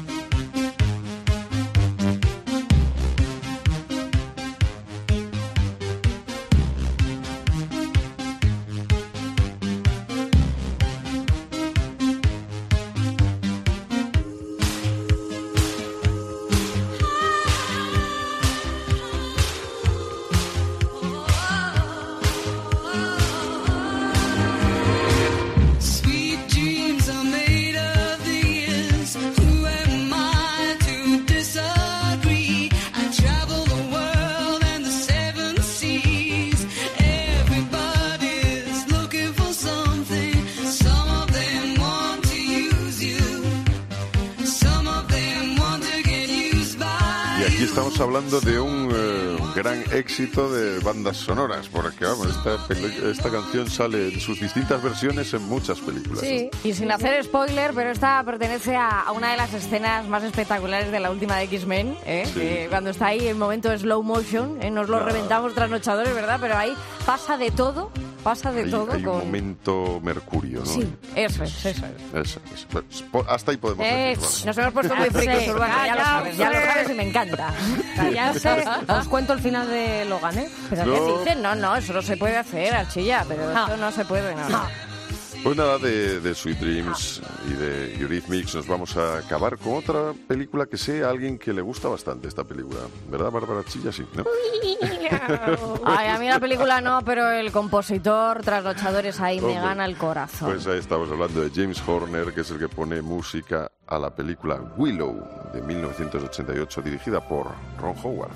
Estamos hablando de un eh, gran éxito de bandas sonoras, porque vamos, esta, esta canción sale en sus distintas versiones en muchas películas.
Sí, y sin hacer spoiler, pero esta pertenece a, a una de las escenas más espectaculares de la última de X-Men, ¿eh? Sí. Eh, cuando está ahí en momento de slow motion, ¿eh? Nos lo claro. reventamos trasnochadores, ¿verdad? Pero ahí pasa de todo, pasa de
hay,
todo.
Hay
con...
un momento Mercurio, ¿no?
Sí, eso es, eso es.
Eso, eso. Hasta ahí podemos
eh,
decir, vale.
Nos hemos puesto muy fricos, Urbano, ya, ya lo sabes, ya lo sabes y me encanta.
Ya sé, os cuento el final de Logan, ¿eh?
¿Pero no. qué dicen? No, no, eso no se puede hacer, Archilla, pero no. Esto no se puede, no. no.
Pues nada, de, de Sweet Dreams y de Eurythmics nos vamos a acabar con otra película que sé a alguien que le gusta bastante esta película. ¿Verdad, Bárbara Chilla? Sí, ¿no?
Ay, a mí la película no, pero el compositor Trasnochadores ahí Hombre, me gana el corazón.
Pues ahí estamos hablando de James Horner, que es el que pone música a la película Willow de mil novecientos ochenta y ocho, dirigida por Ron Howard.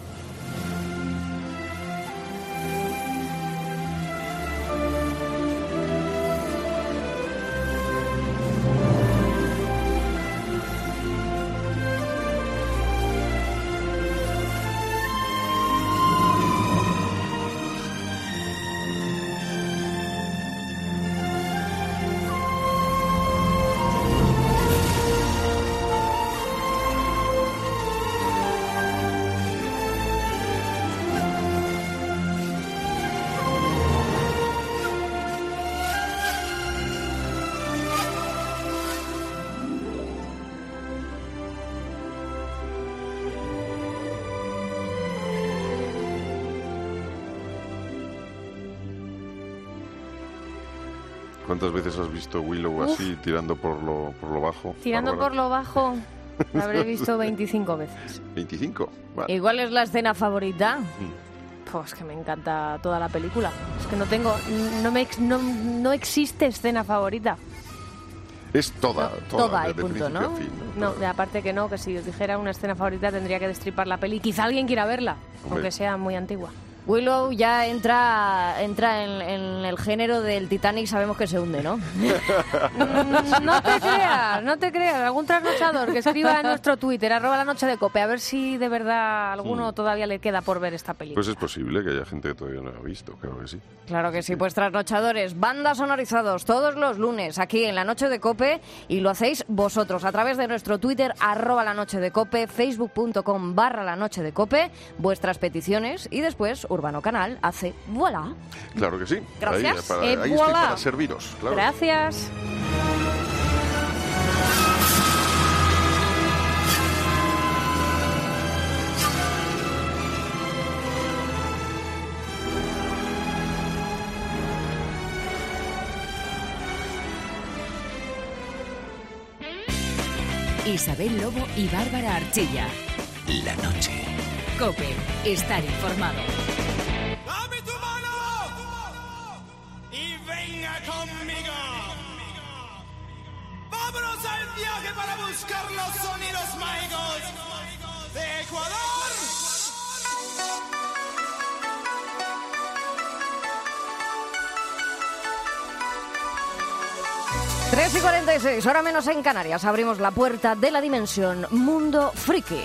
¿Cuántas veces has visto Willow así, Uf. tirando por lo, por lo bajo?
Tirando
Bárbara?
por lo bajo, la habré visto veinticinco veces.
¿veinticinco? Vale.
¿Y cuál es la escena favorita?
Mm.
Pues que me encanta toda la película. Es que no tengo, no, me, no, no existe escena favorita.
Es toda,
No,
toda,
toda
de,
y
de
punto,
principio
¿no?
a fin.
No, de aparte que no, que si os dijera una escena favorita tendría que destripar la peli. Quizá alguien quiera verla,
Hombre.
aunque sea muy antigua.
Willow ya entra entra en, en el género del Titanic, sabemos que se hunde, ¿no?
Mm, No te creas, no te creas. Algún trasnochador que escriba en nuestro Twitter, arroba la noche de Cope, a ver si de verdad a alguno
Mm.
todavía le queda por ver esta película.
Pues es posible que haya gente que todavía no la ha visto, claro que sí.
Claro que sí, pues trasnochadores, bandas sonorizados todos los lunes aquí en La Noche de Cope y lo hacéis vosotros a través de nuestro Twitter, arroba La Noche de Cope, facebook.com barra La Noche de Cope, vuestras peticiones y después Urbano Canal hace voilà.
Claro que sí.
Gracias.
Ahí, para,
Eh,
ahí estoy
voilà.
para serviros. Claro.
Gracias.
Isabel Lobo y Bárbara Archilla.
La noche.
Cope, estar informado.
¡Dame tu mano! ¡Y venga conmigo! ¡Vámonos al viaje para buscar los sonidos mágicos de Ecuador!
tres y cuarenta y seis, hora menos en Canarias, abrimos la puerta de la dimensión Mundo Friki.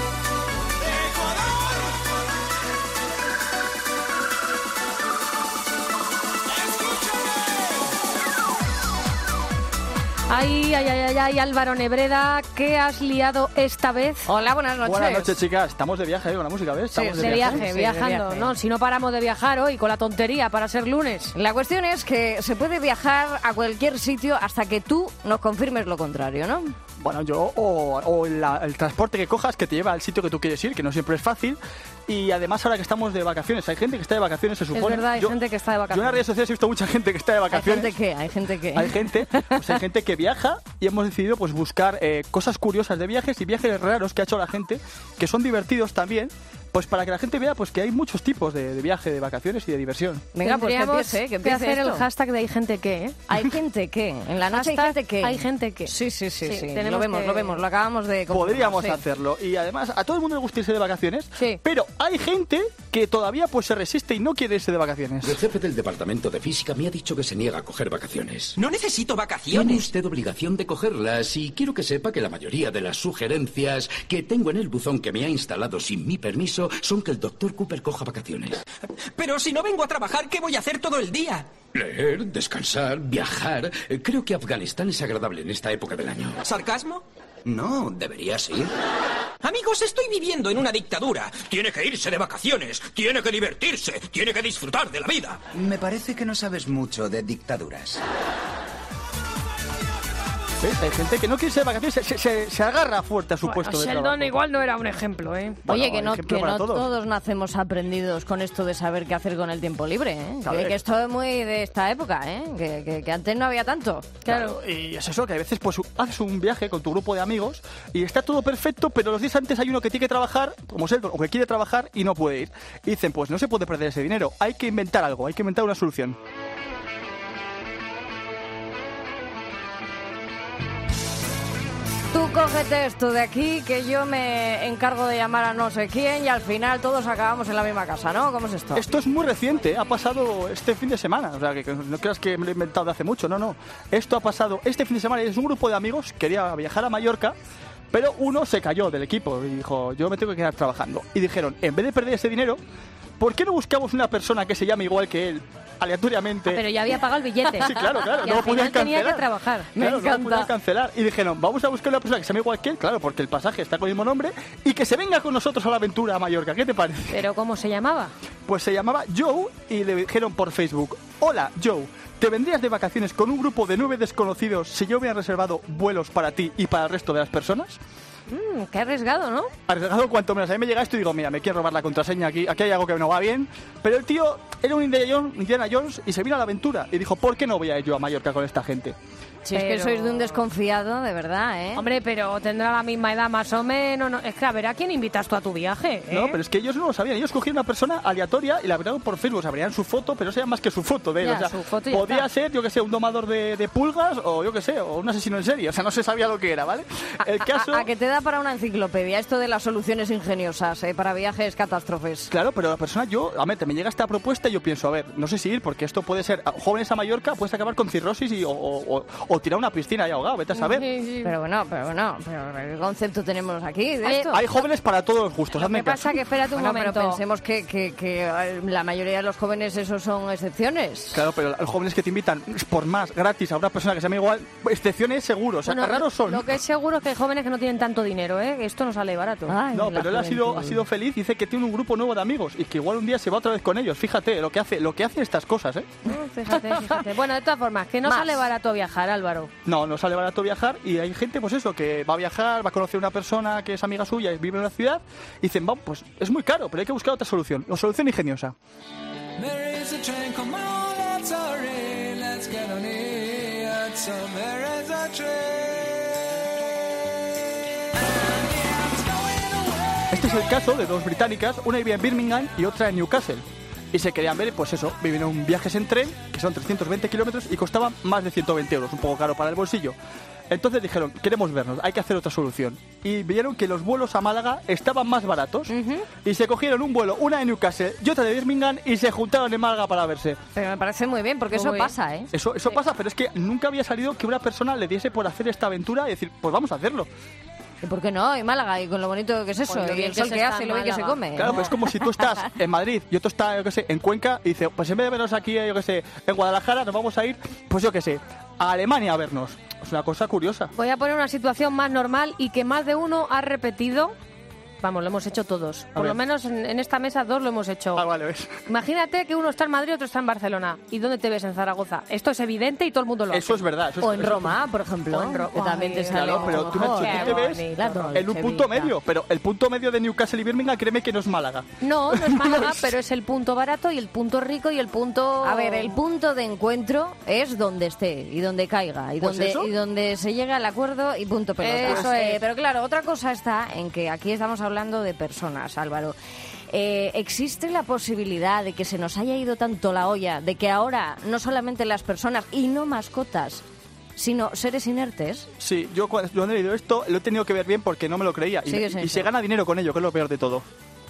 Ay, ay, ay, ay, ay, Álvaro Nebreda, ¿qué has liado esta vez?
Hola, buenas noches.
Buenas noches, chicas. Estamos de viaje, ¿eh? Con la música, ¿ves? Estamos
de viaje, viajando, ¿no? Si no paramos de viajar hoy con la tontería para ser lunes.
La cuestión es que se puede viajar a cualquier sitio hasta que tú nos confirmes lo contrario, ¿no?
Bueno, yo, o, o la- el transporte que cojas que te lleva al sitio que tú quieres ir, que no siempre es fácil. Y además, ahora que estamos de vacaciones, hay gente que está de vacaciones, se supone.
Es verdad, hay
Yo-
gente que está de
Yo en
vacaciones.
las redes sociales he visto mucha gente que está de
Hay
vacaciones.
gente que, hay gente que.
Hay gente, pues hay gente que viaja y hemos decidido pues buscar eh, cosas curiosas de viajes y viajes raros que ha hecho la gente, que son divertidos también, pues para que la gente vea pues que hay muchos tipos de, de viaje, de vacaciones y de diversión.
Venga, pues que
Tendríamos
empiece, que
que
empiece
hacer
esto.
el hashtag de hay gente que, ¿eh?
Hay gente que. En la noche hay
Hashtag
gente que.
hay gente que.
Sí, sí, sí,
Sí,
sí.
tenemos
Lo vemos,
que-
lo vemos, lo acabamos de confirmar,
Podríamos
sí.
hacerlo. Y además, a todo el mundo le gusta irse de vacaciones,
Sí.
pero hay gente que todavía pues se resiste y no quiere irse de vacaciones.
El jefe del departamento de física me ha dicho que se niega a coger vacaciones.
No necesito
Tiene
vacaciones.
usted obligación de cogerlas y quiero que sepa que la mayoría de las sugerencias que tengo en el buzón que me ha instalado sin mi permiso son que el doctor Cooper coja vacaciones.
Pero si no vengo a trabajar, ¿qué voy a hacer todo el día?
Leer, descansar, viajar. Eh, Creo que Afganistán es agradable en esta época del año.
¿Sarcasmo?
No, deberías ir.
Amigos, estoy viviendo en una dictadura. Tiene que irse de vacaciones, tiene que divertirse, tiene que disfrutar de la vida.
Me parece que no sabes mucho de dictaduras.
¿Ves? Hay gente que no quiere irse de vacaciones, se, se- se- se agarra fuerte a su
Bueno,
puesto de
Sheldon
trabajo.
igual no era un ejemplo, ¿eh?
Bueno,
Oye, que no,
ejemplo
que
para
no
todos.
todos. nacemos aprendidos con esto de saber qué hacer con el tiempo libre, ¿eh?
A
Que,
ver.
que esto es muy de esta época, ¿eh? Que, que- que antes no había tanto.
Claro, y es eso, que a veces pues haces un viaje con tu grupo de amigos y está todo perfecto, pero los días antes hay uno que tiene que trabajar, como Sheldon, o que quiere trabajar y no puede ir. Y dicen, pues no se puede perder ese dinero, hay que inventar algo, hay que inventar una solución.
Tú cógete esto de aquí, que yo me encargo de llamar a no sé quién y al final todos acabamos en la misma casa, ¿no? ¿Cómo es esto?
Esto es muy reciente, ha pasado este fin de semana, o sea, que, que no creas que me lo he inventado de hace mucho, no, no. Esto ha pasado este fin de semana y es un grupo de amigos, quería viajar a Mallorca, pero uno se cayó del equipo y dijo, yo me tengo que quedar trabajando. Y dijeron, en vez de perder ese dinero, ¿por qué no buscamos una persona que se llame igual que él, aleatoriamente?
Ah, pero ya había pagado el billete.
Sí, claro, claro,
Y
no
al
lo podían
final tenía
cancelar.
que trabajar.
Claro, no lo podían cancelar. Y dijeron, vamos a buscar una persona que se llame igual que él, claro, porque el pasaje está con el mismo nombre, y que se venga con nosotros a la aventura a Mallorca. ¿Qué te parece?
¿Pero cómo se llamaba?
Pues se llamaba Joe y le dijeron por Facebook, hola Joe, ¿te vendrías de vacaciones con un grupo de nueve desconocidos si yo hubiera reservado vuelos para ti y para el resto de las personas?
Mm, qué arriesgado, ¿no?
Arriesgado cuanto menos. A mí me llega esto y digo, mira, me quieren robar la contraseña aquí, aquí hay algo que no va bien. Pero el tío era un Indiana Jones y se vino a la aventura. Y dijo, ¿por qué no voy a ir yo a Mallorca con esta gente?
Si es que sois de un desconfiado, de verdad, ¿eh?
Hombre, pero tendrá la misma edad más o menos. No. Es que a ver, ¿a quién invitas tú a tu viaje? ¿eh?
No, pero es que ellos no lo sabían. Ellos cogían una persona aleatoria y la abrieron por Facebook. O sea, abrían su foto, pero no sabían más que su foto de él.
Ya,
o sea,
su foto y ya
podía
está.
ser, yo que sé, un domador de, de pulgas o yo que sé, o un asesino en serie. O sea, no se sabía lo que era, ¿vale? El caso...
A, a que te da para una enciclopedia esto de las soluciones ingeniosas, ¿eh? Para viajes catástrofes.
Claro, pero la persona, yo, a ver, me llega esta propuesta y yo pienso, a ver, no sé si ir, porque esto puede ser, jóvenes a Mallorca, puedes acabar con cirrosis y, o, o, o, o tirar a una piscina y ahogado, vete a saber.
Sí, sí. Pero bueno, pero bueno, pero ¿qué concepto tenemos aquí de
Hay,
esto?
hay jóvenes para todos los gustos, hazme
¿Qué pasa?
caso.
Que espérate un
Bueno,
momento.
pero pensemos que, que, que eh, la mayoría de los jóvenes esos son excepciones.
Claro, pero los jóvenes que te invitan por más, gratis, a una persona que se llama igual, excepciones seguro, o sea,
Bueno,
raros son.
Lo que es seguro es que hay jóvenes que no tienen tanto dinero, ¿eh? Esto no sale barato.
Ay,
No,
la
pero él ha sido,
juventud.
ha sido feliz y dice que tiene un grupo nuevo de amigos y que igual un día se va otra vez con ellos. Fíjate lo que hace, lo que hace estas cosas, ¿eh?
No, fíjate, fíjate. Bueno, de todas formas, que no
Más.
sale barato viajar, Álvaro.
No, no sale barato viajar y hay gente, pues eso, que va a viajar, va a conocer a una persona que es amiga suya y vive en una ciudad y dicen, vamos, pues es muy caro, pero hay que buscar otra solución, o solución ingeniosa.
There is a train, come on, let's hurry, let's get on it. So there is a train.
Este es el caso de dos británicas, una vivía en Birmingham y otra en Newcastle. Y se querían ver, pues eso, vivieron viajes en tren, que son trescientos veinte kilómetros y costaban más de ciento veinte euros, un poco caro para el bolsillo. Entonces dijeron, queremos vernos, hay que hacer otra solución. Y vieron que los vuelos a Málaga estaban más baratos. Uh-huh. Y se cogieron un vuelo, una de Newcastle y otra de Birmingham, y se juntaron en Málaga para verse.
Pero me parece muy bien, porque
Muy
eso
bien.
pasa, ¿eh?
Eso, eso pasa, pero es que nunca había salido que una persona le diese por hacer esta aventura y decir, pues vamos a hacerlo.
¿Y por qué no? Y Málaga, y con lo bonito que es eso,
Con lo
y
bien
el
que
sol
se
que
está
hace, y
en
lo bien que se
Málaga.
come.
Claro, pues es como si tú estás en Madrid y otro está, yo qué sé, en Cuenca y dice, pues en vez de vernos aquí, yo qué sé, en Guadalajara, nos vamos a ir, pues yo qué sé, a Alemania a vernos. Es una cosa curiosa.
Voy a poner una situación más normal y que más de uno ha repetido. Vamos, lo hemos hecho todos. Por
ver.
lo menos en, en esta mesa dos lo hemos hecho.
Ah, vale, ves.
Imagínate que uno está en Madrid y otro está en Barcelona. ¿Y dónde te ves? En Zaragoza. Esto es evidente y todo el mundo lo hace.
Eso es verdad. Eso es,
O en
eso-
Roma, por ejemplo,
O en Ro-
que también te
Ay,
sale
Claro, pero
mucho
tú, Nacho,
mejor.
tú te ves
La
en un
Dolce
punto
Vita.
medio, pero el punto medio de Newcastle y Birmingham, créeme que no es Málaga.
No, no es Málaga, pero es el punto barato y el punto rico y el punto...
A ver, el punto de encuentro es donde esté y donde caiga y
Pues
donde
eso.
y donde se llega al acuerdo y punto pelota.
Eso
Eh,
es.
pero claro, otra cosa está en que aquí estamos hablando de personas, Álvaro. Eh, ¿Existe la posibilidad de que se nos haya ido tanto la olla, de que ahora no solamente las personas y no mascotas, sino seres inertes?
Sí, yo cuando, cuando he leído esto lo he tenido que ver bien porque no me lo creía. Y,
Sigues
y
en
se
eso.
gana dinero con ello, que es lo peor de todo.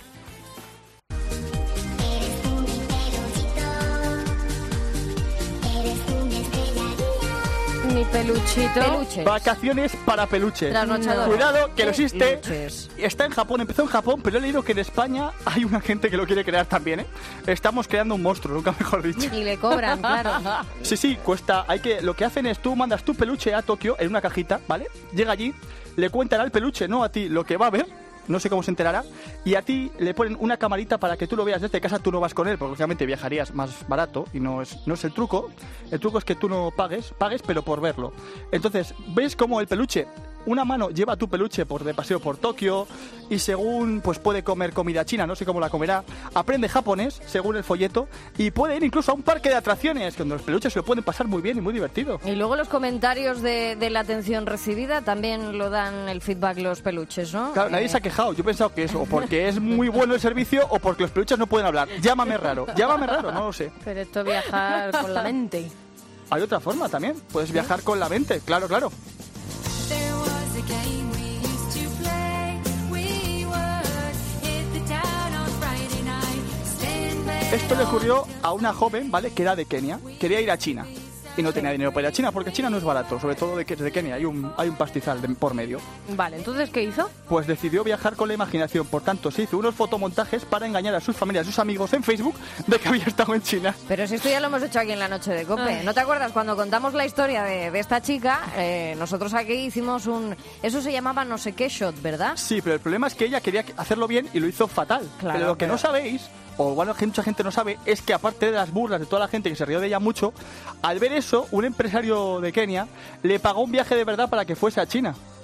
Mi peluchito.
Peluches.
Vacaciones para peluches.
Trasnochadores.
Cuidado, que lo existe.
Peluches.
Está en Japón, empezó en Japón, pero he leído que en España hay una gente que lo quiere crear también, ¿eh? Estamos creando un monstruo, nunca mejor dicho.
Y le cobran, claro.
Sí, sí, cuesta. Hay que, lo que hacen es tú mandas tu peluche a Tokio en una cajita, ¿vale? Llega allí, le cuentan al peluche, no a ti, lo que va a ver. No sé cómo se enterará. Y a ti le ponen una camarita para que tú lo veas desde casa. Tú no vas con él, porque obviamente viajarías más barato. Y no es, no es el truco. El truco es que tú no pagues, pagues pero por verlo. Entonces, ves cómo el peluche, una mano lleva tu peluche por de paseo por Tokio. Y según pues puede comer comida china, no sé cómo la comerá. Aprende japonés, según el folleto. Y puede ir incluso a un parque de atracciones, donde los peluches se lo pueden pasar muy bien y muy divertido.
Y luego los comentarios de, de la atención recibida también lo dan el feedback los peluches, ¿no?
Claro, nadie
Eh,
se ha quejado. Yo he pensado que es o porque es muy bueno el servicio o porque los peluches no pueden hablar. Llámame raro. Llámame raro, no lo sé.
Pero esto es viajar con la mente.
Hay otra forma también. Puedes viajar con la mente. Claro, claro.
There was a game we used to play. We would hit the town on Friday night. Stand there.
Esto le ocurrió a una joven, ¿vale? Que era de Kenia. Quería ir a China. Y no tenía dinero para ir a China, porque China no es barato. Sobre todo de que de Kenia. Hay un, hay un pastizal de- por medio.
Vale, entonces, ¿qué hizo?
Pues decidió viajar con la imaginación. Por tanto, se hizo unos fotomontajes para engañar a sus familias, a sus amigos en Facebook de que había estado en China.
Pero si esto ya lo hemos hecho aquí en la noche de COPE.
Ay.
¿No te acuerdas cuando contamos la historia de, de esta chica? Eh, nosotros aquí hicimos un... Eso se llamaba no sé qué shot, ¿verdad?
Sí, pero el problema es que ella quería hacerlo bien y lo hizo fatal.
Claro,
pero lo que
pero-
no sabéis, o bueno, que mucha gente no sabe, es que aparte de las burlas de toda la gente que se rió de ella mucho, al ver eso, un empresario de Kenia le pagó un viaje de verdad para que fuese a China.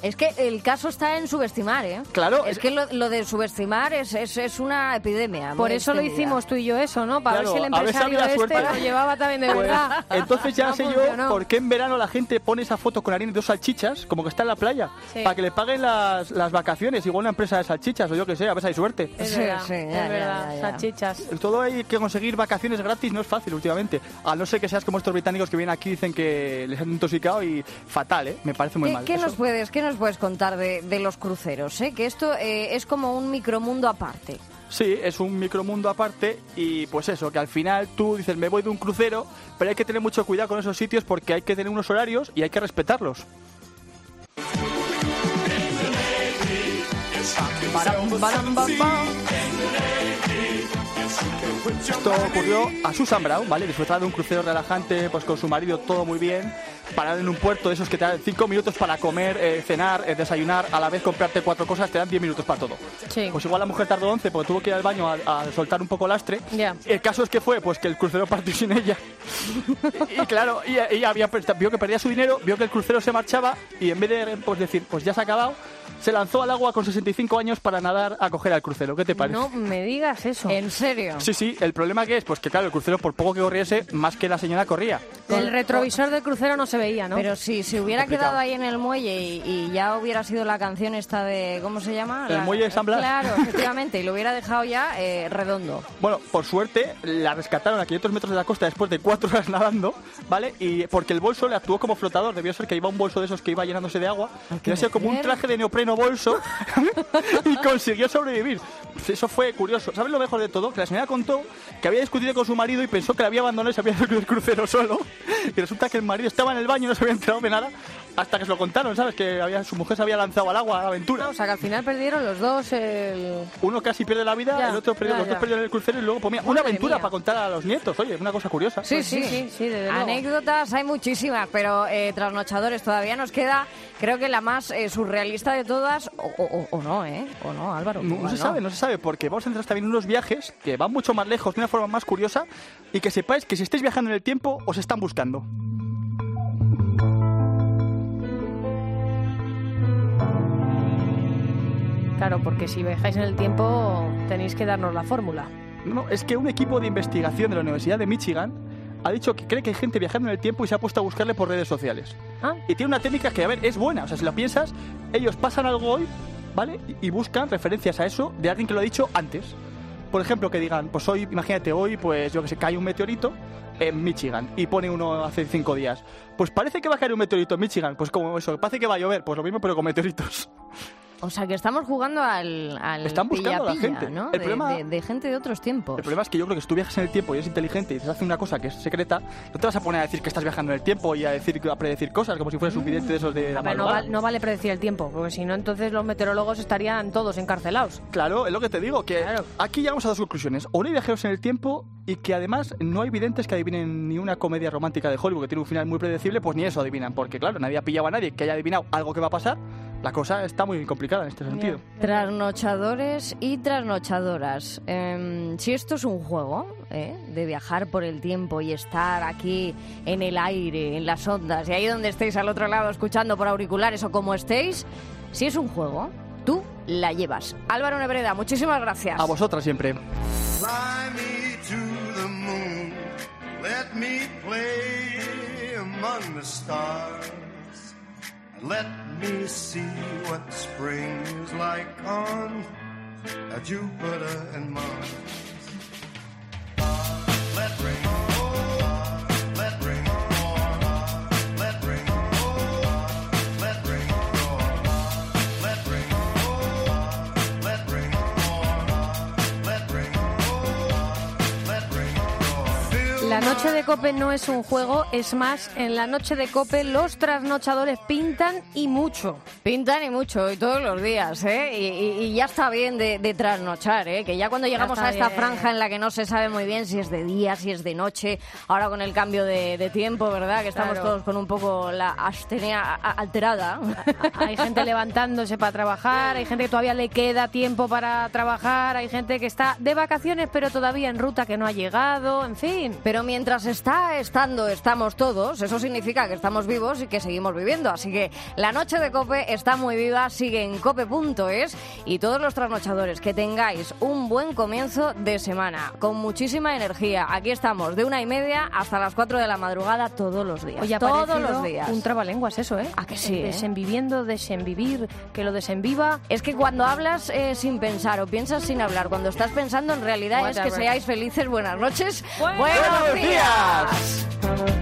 Es que el caso está en subestimar, ¿eh?
Claro.
Es, es que lo, lo de subestimar es, es, es una epidemia.
Por eso
extendida.
lo hicimos tú y yo eso, ¿no? Para
Claro,
ver si el
a ver si
empresario
había
este
suerte.
lo llevaba también de
Pues,
verdad.
entonces ya
No
sé
funcionó.
yo por qué en verano la gente pone esa foto con harina y dos salchichas, como que está en la playa,
Sí.
para que le paguen las, las vacaciones, igual una empresa de salchichas o yo que sé, a ver si hay suerte.
Es
Sí,
verdad,
sí, ya,
es
ya,
verdad.
ya, ya.
Salchichas.
Todo hay que conseguir vacaciones gratis, no es fácil últimamente. A no ser que seas como estos británicos que vienen aquí y dicen que les han intoxicado y fatal, ¿eh? Me parece muy
¿Qué,
mal.
¿qué
Eso-
nos puedes, ¿Qué nos puedes contar de, de los cruceros? ¿eh? Que esto eh, es como un micromundo aparte.
Sí, es un micromundo aparte y pues eso, que al final tú dices me voy de un crucero, pero hay que tener mucho cuidado con esos sitios porque hay que tener unos horarios y hay que respetarlos. Param, param, pam, pam. Esto ocurrió a Susan Brown, ¿vale? Disfrutaba de un crucero relajante, pues con su marido, todo muy bien. Parar en un puerto de esos que te dan cinco minutos para comer, eh, cenar, eh, desayunar, a la vez comprarte cuatro cosas, te dan diez minutos para todo.
Sí.
Pues igual la mujer tardó once porque tuvo que ir al baño a, a soltar un poco lastre.
Ya.
El caso es que fue pues que el crucero partió sin ella. y, y claro, ella, ella había, vio que perdía su dinero, vio que el crucero se marchaba y en vez de pues, decir, pues ya se ha acabado, se lanzó al agua con sesenta y cinco años para nadar a coger al crucero. ¿Qué te parece?
No me digas eso.
¿En serio?
Sí, sí, el problema que es, pues que claro, el crucero por poco que corriese, más que la señora corría.
El retrovisor del crucero no se veía, ¿no?
Pero si se hubiera
Complicado.
quedado ahí en el muelle y, y ya hubiera sido la canción esta de... ¿Cómo se llama?
El
La-
muelle de San Blas.
Claro, efectivamente, y lo hubiera dejado ya eh, redondo.
Bueno, por suerte la rescataron a quinientos metros de la costa después de cuatro horas nadando, ¿vale? Y porque el bolso le actuó como flotador, debió ser que iba un bolso de esos que iba llenándose de agua, que había sido como un traje de neopreno bolso y consiguió sobrevivir. Eso fue curioso. ¿Sabes lo mejor de todo? Que la señora contó que había discutido con su marido y pensó que la había abandonado y se había ido del crucero solo. Y resulta que el marido estaba en el baño y no se había enterado de nada hasta que se lo contaron, ¿sabes? Que había, su mujer se había lanzado al agua a la aventura.
No, o sea, que al final perdieron los dos el...
Uno casi pierde la vida,
Ya,
el otro perdió,
ya,
los dos
ya.
perdieron el crucero y luego, pues mira,
Madre
una aventura
mía.
para contar a los nietos. Oye, una cosa curiosa.
Sí,
Pues
sí,
sí, sí, sí, desde luego.
Anécdotas hay muchísimas, pero eh, trasnochadores todavía nos queda, creo que la más eh, surrealista de todas, o, o- o no, ¿eh? O no, Álvaro.
No, no
igual
se sabe, no se sabe, porque vamos a entrar también en unos viajes que van mucho más lejos, de una forma más curiosa, y que sepáis que si estáis viajando en el tiempo, os están buscando.
Claro, porque si viajáis en el tiempo tenéis que darnos la fórmula.
No, es que un equipo de investigación de la Universidad de Michigan ha dicho que cree que hay gente viajando en el tiempo y se ha puesto a buscarle por redes sociales.
¿Ah?
Y tiene una técnica que, a ver, es buena. O sea, si la piensas, ellos pasan algo hoy, ¿vale? Y y buscan referencias a eso de alguien que lo ha dicho antes. Por ejemplo, que digan, pues hoy, imagínate, hoy, pues yo que sé, cae un meteorito en Michigan y pone uno hace cinco días. Pues parece que va a caer un meteorito en Michigan. Pues como eso, parece que va a llover. Pues lo mismo, pero con meteoritos.
O sea, que estamos jugando al, al
Están buscando a la
pilla-pilla,
gente.
¿no?
El
De,
problema-
de- de gente de otros tiempos.
El problema es que yo creo que si tú viajas en el tiempo y eres inteligente y te hace una cosa que es secreta, no te vas a poner a decir que estás viajando en el tiempo y a decir a predecir cosas como si fueras un vidente de esos de la
A ver, no,
madrugada.
val- no vale predecir el tiempo, porque si no, entonces los meteorólogos estarían todos encarcelados.
Claro, es lo que te digo, que aquí llegamos a dos conclusiones. O no hay viajeros en el tiempo y que además no hay videntes que adivinen ni una comedia romántica de Hollywood que tiene un final muy predecible, pues ni eso adivinan, porque claro, nadie ha pillado a nadie que haya adivinado algo que va a pasar. La cosa está muy complicada en este sentido.
Trasnochadores y trasnochadoras. Em, si esto es un juego ¿eh? de viajar por el tiempo y estar aquí en el aire, en las ondas, y ahí donde estéis al otro lado escuchando por auriculares o como estéis, si es un juego, tú la llevas. Álvaro Nebreda, muchísimas gracias.
A vosotras siempre.
Fly me to the moon, let me play among the stars, let me see what spring is like on uh, Jupiter and Mars. Let rain fall, let rain fall, let rain fall, let rain fall, let rain fall, let rain fall, let rain fall, let rain fall.
La noche de COPE no es un juego, es más, en la noche de COPE los trasnochadores pintan y mucho.
Pintan y mucho, y todos los días, ¿eh? Y, y- y ya está bien de, de trasnochar, ¿eh? Que ya cuando llegamos
está
a esta
bien.
franja en la que no se sabe muy bien si es de día, si es de noche, ahora con el cambio de, de tiempo, ¿verdad? Que estamos
Claro.
todos con un poco la astenia a- a- alterada.
Hay gente levantándose para trabajar, hay gente que todavía le queda tiempo para trabajar, hay gente que está de vacaciones pero todavía en ruta que no ha llegado, en fin.
Pero mientras está estando, estamos todos, eso significa que estamos vivos y que seguimos viviendo. Así que la noche de COPE está muy viva, sigue en cope punto es y todos los trasnochadores que tengáis un buen comienzo de semana, con muchísima energía. Aquí estamos de una y media hasta las cuatro de la madrugada todos los días.
Oye, ha
todos
parecido
los días.
Un trabalenguas eso, ¿eh?
¿A que sí? Eh?
Desenviviendo, desenvivir, que lo desenviva.
Es que cuando hablas eh, sin pensar o piensas sin hablar, cuando estás pensando en realidad
Whatever.
es que seáis felices. Buenas noches.
Buenos,
Buenos días.
días.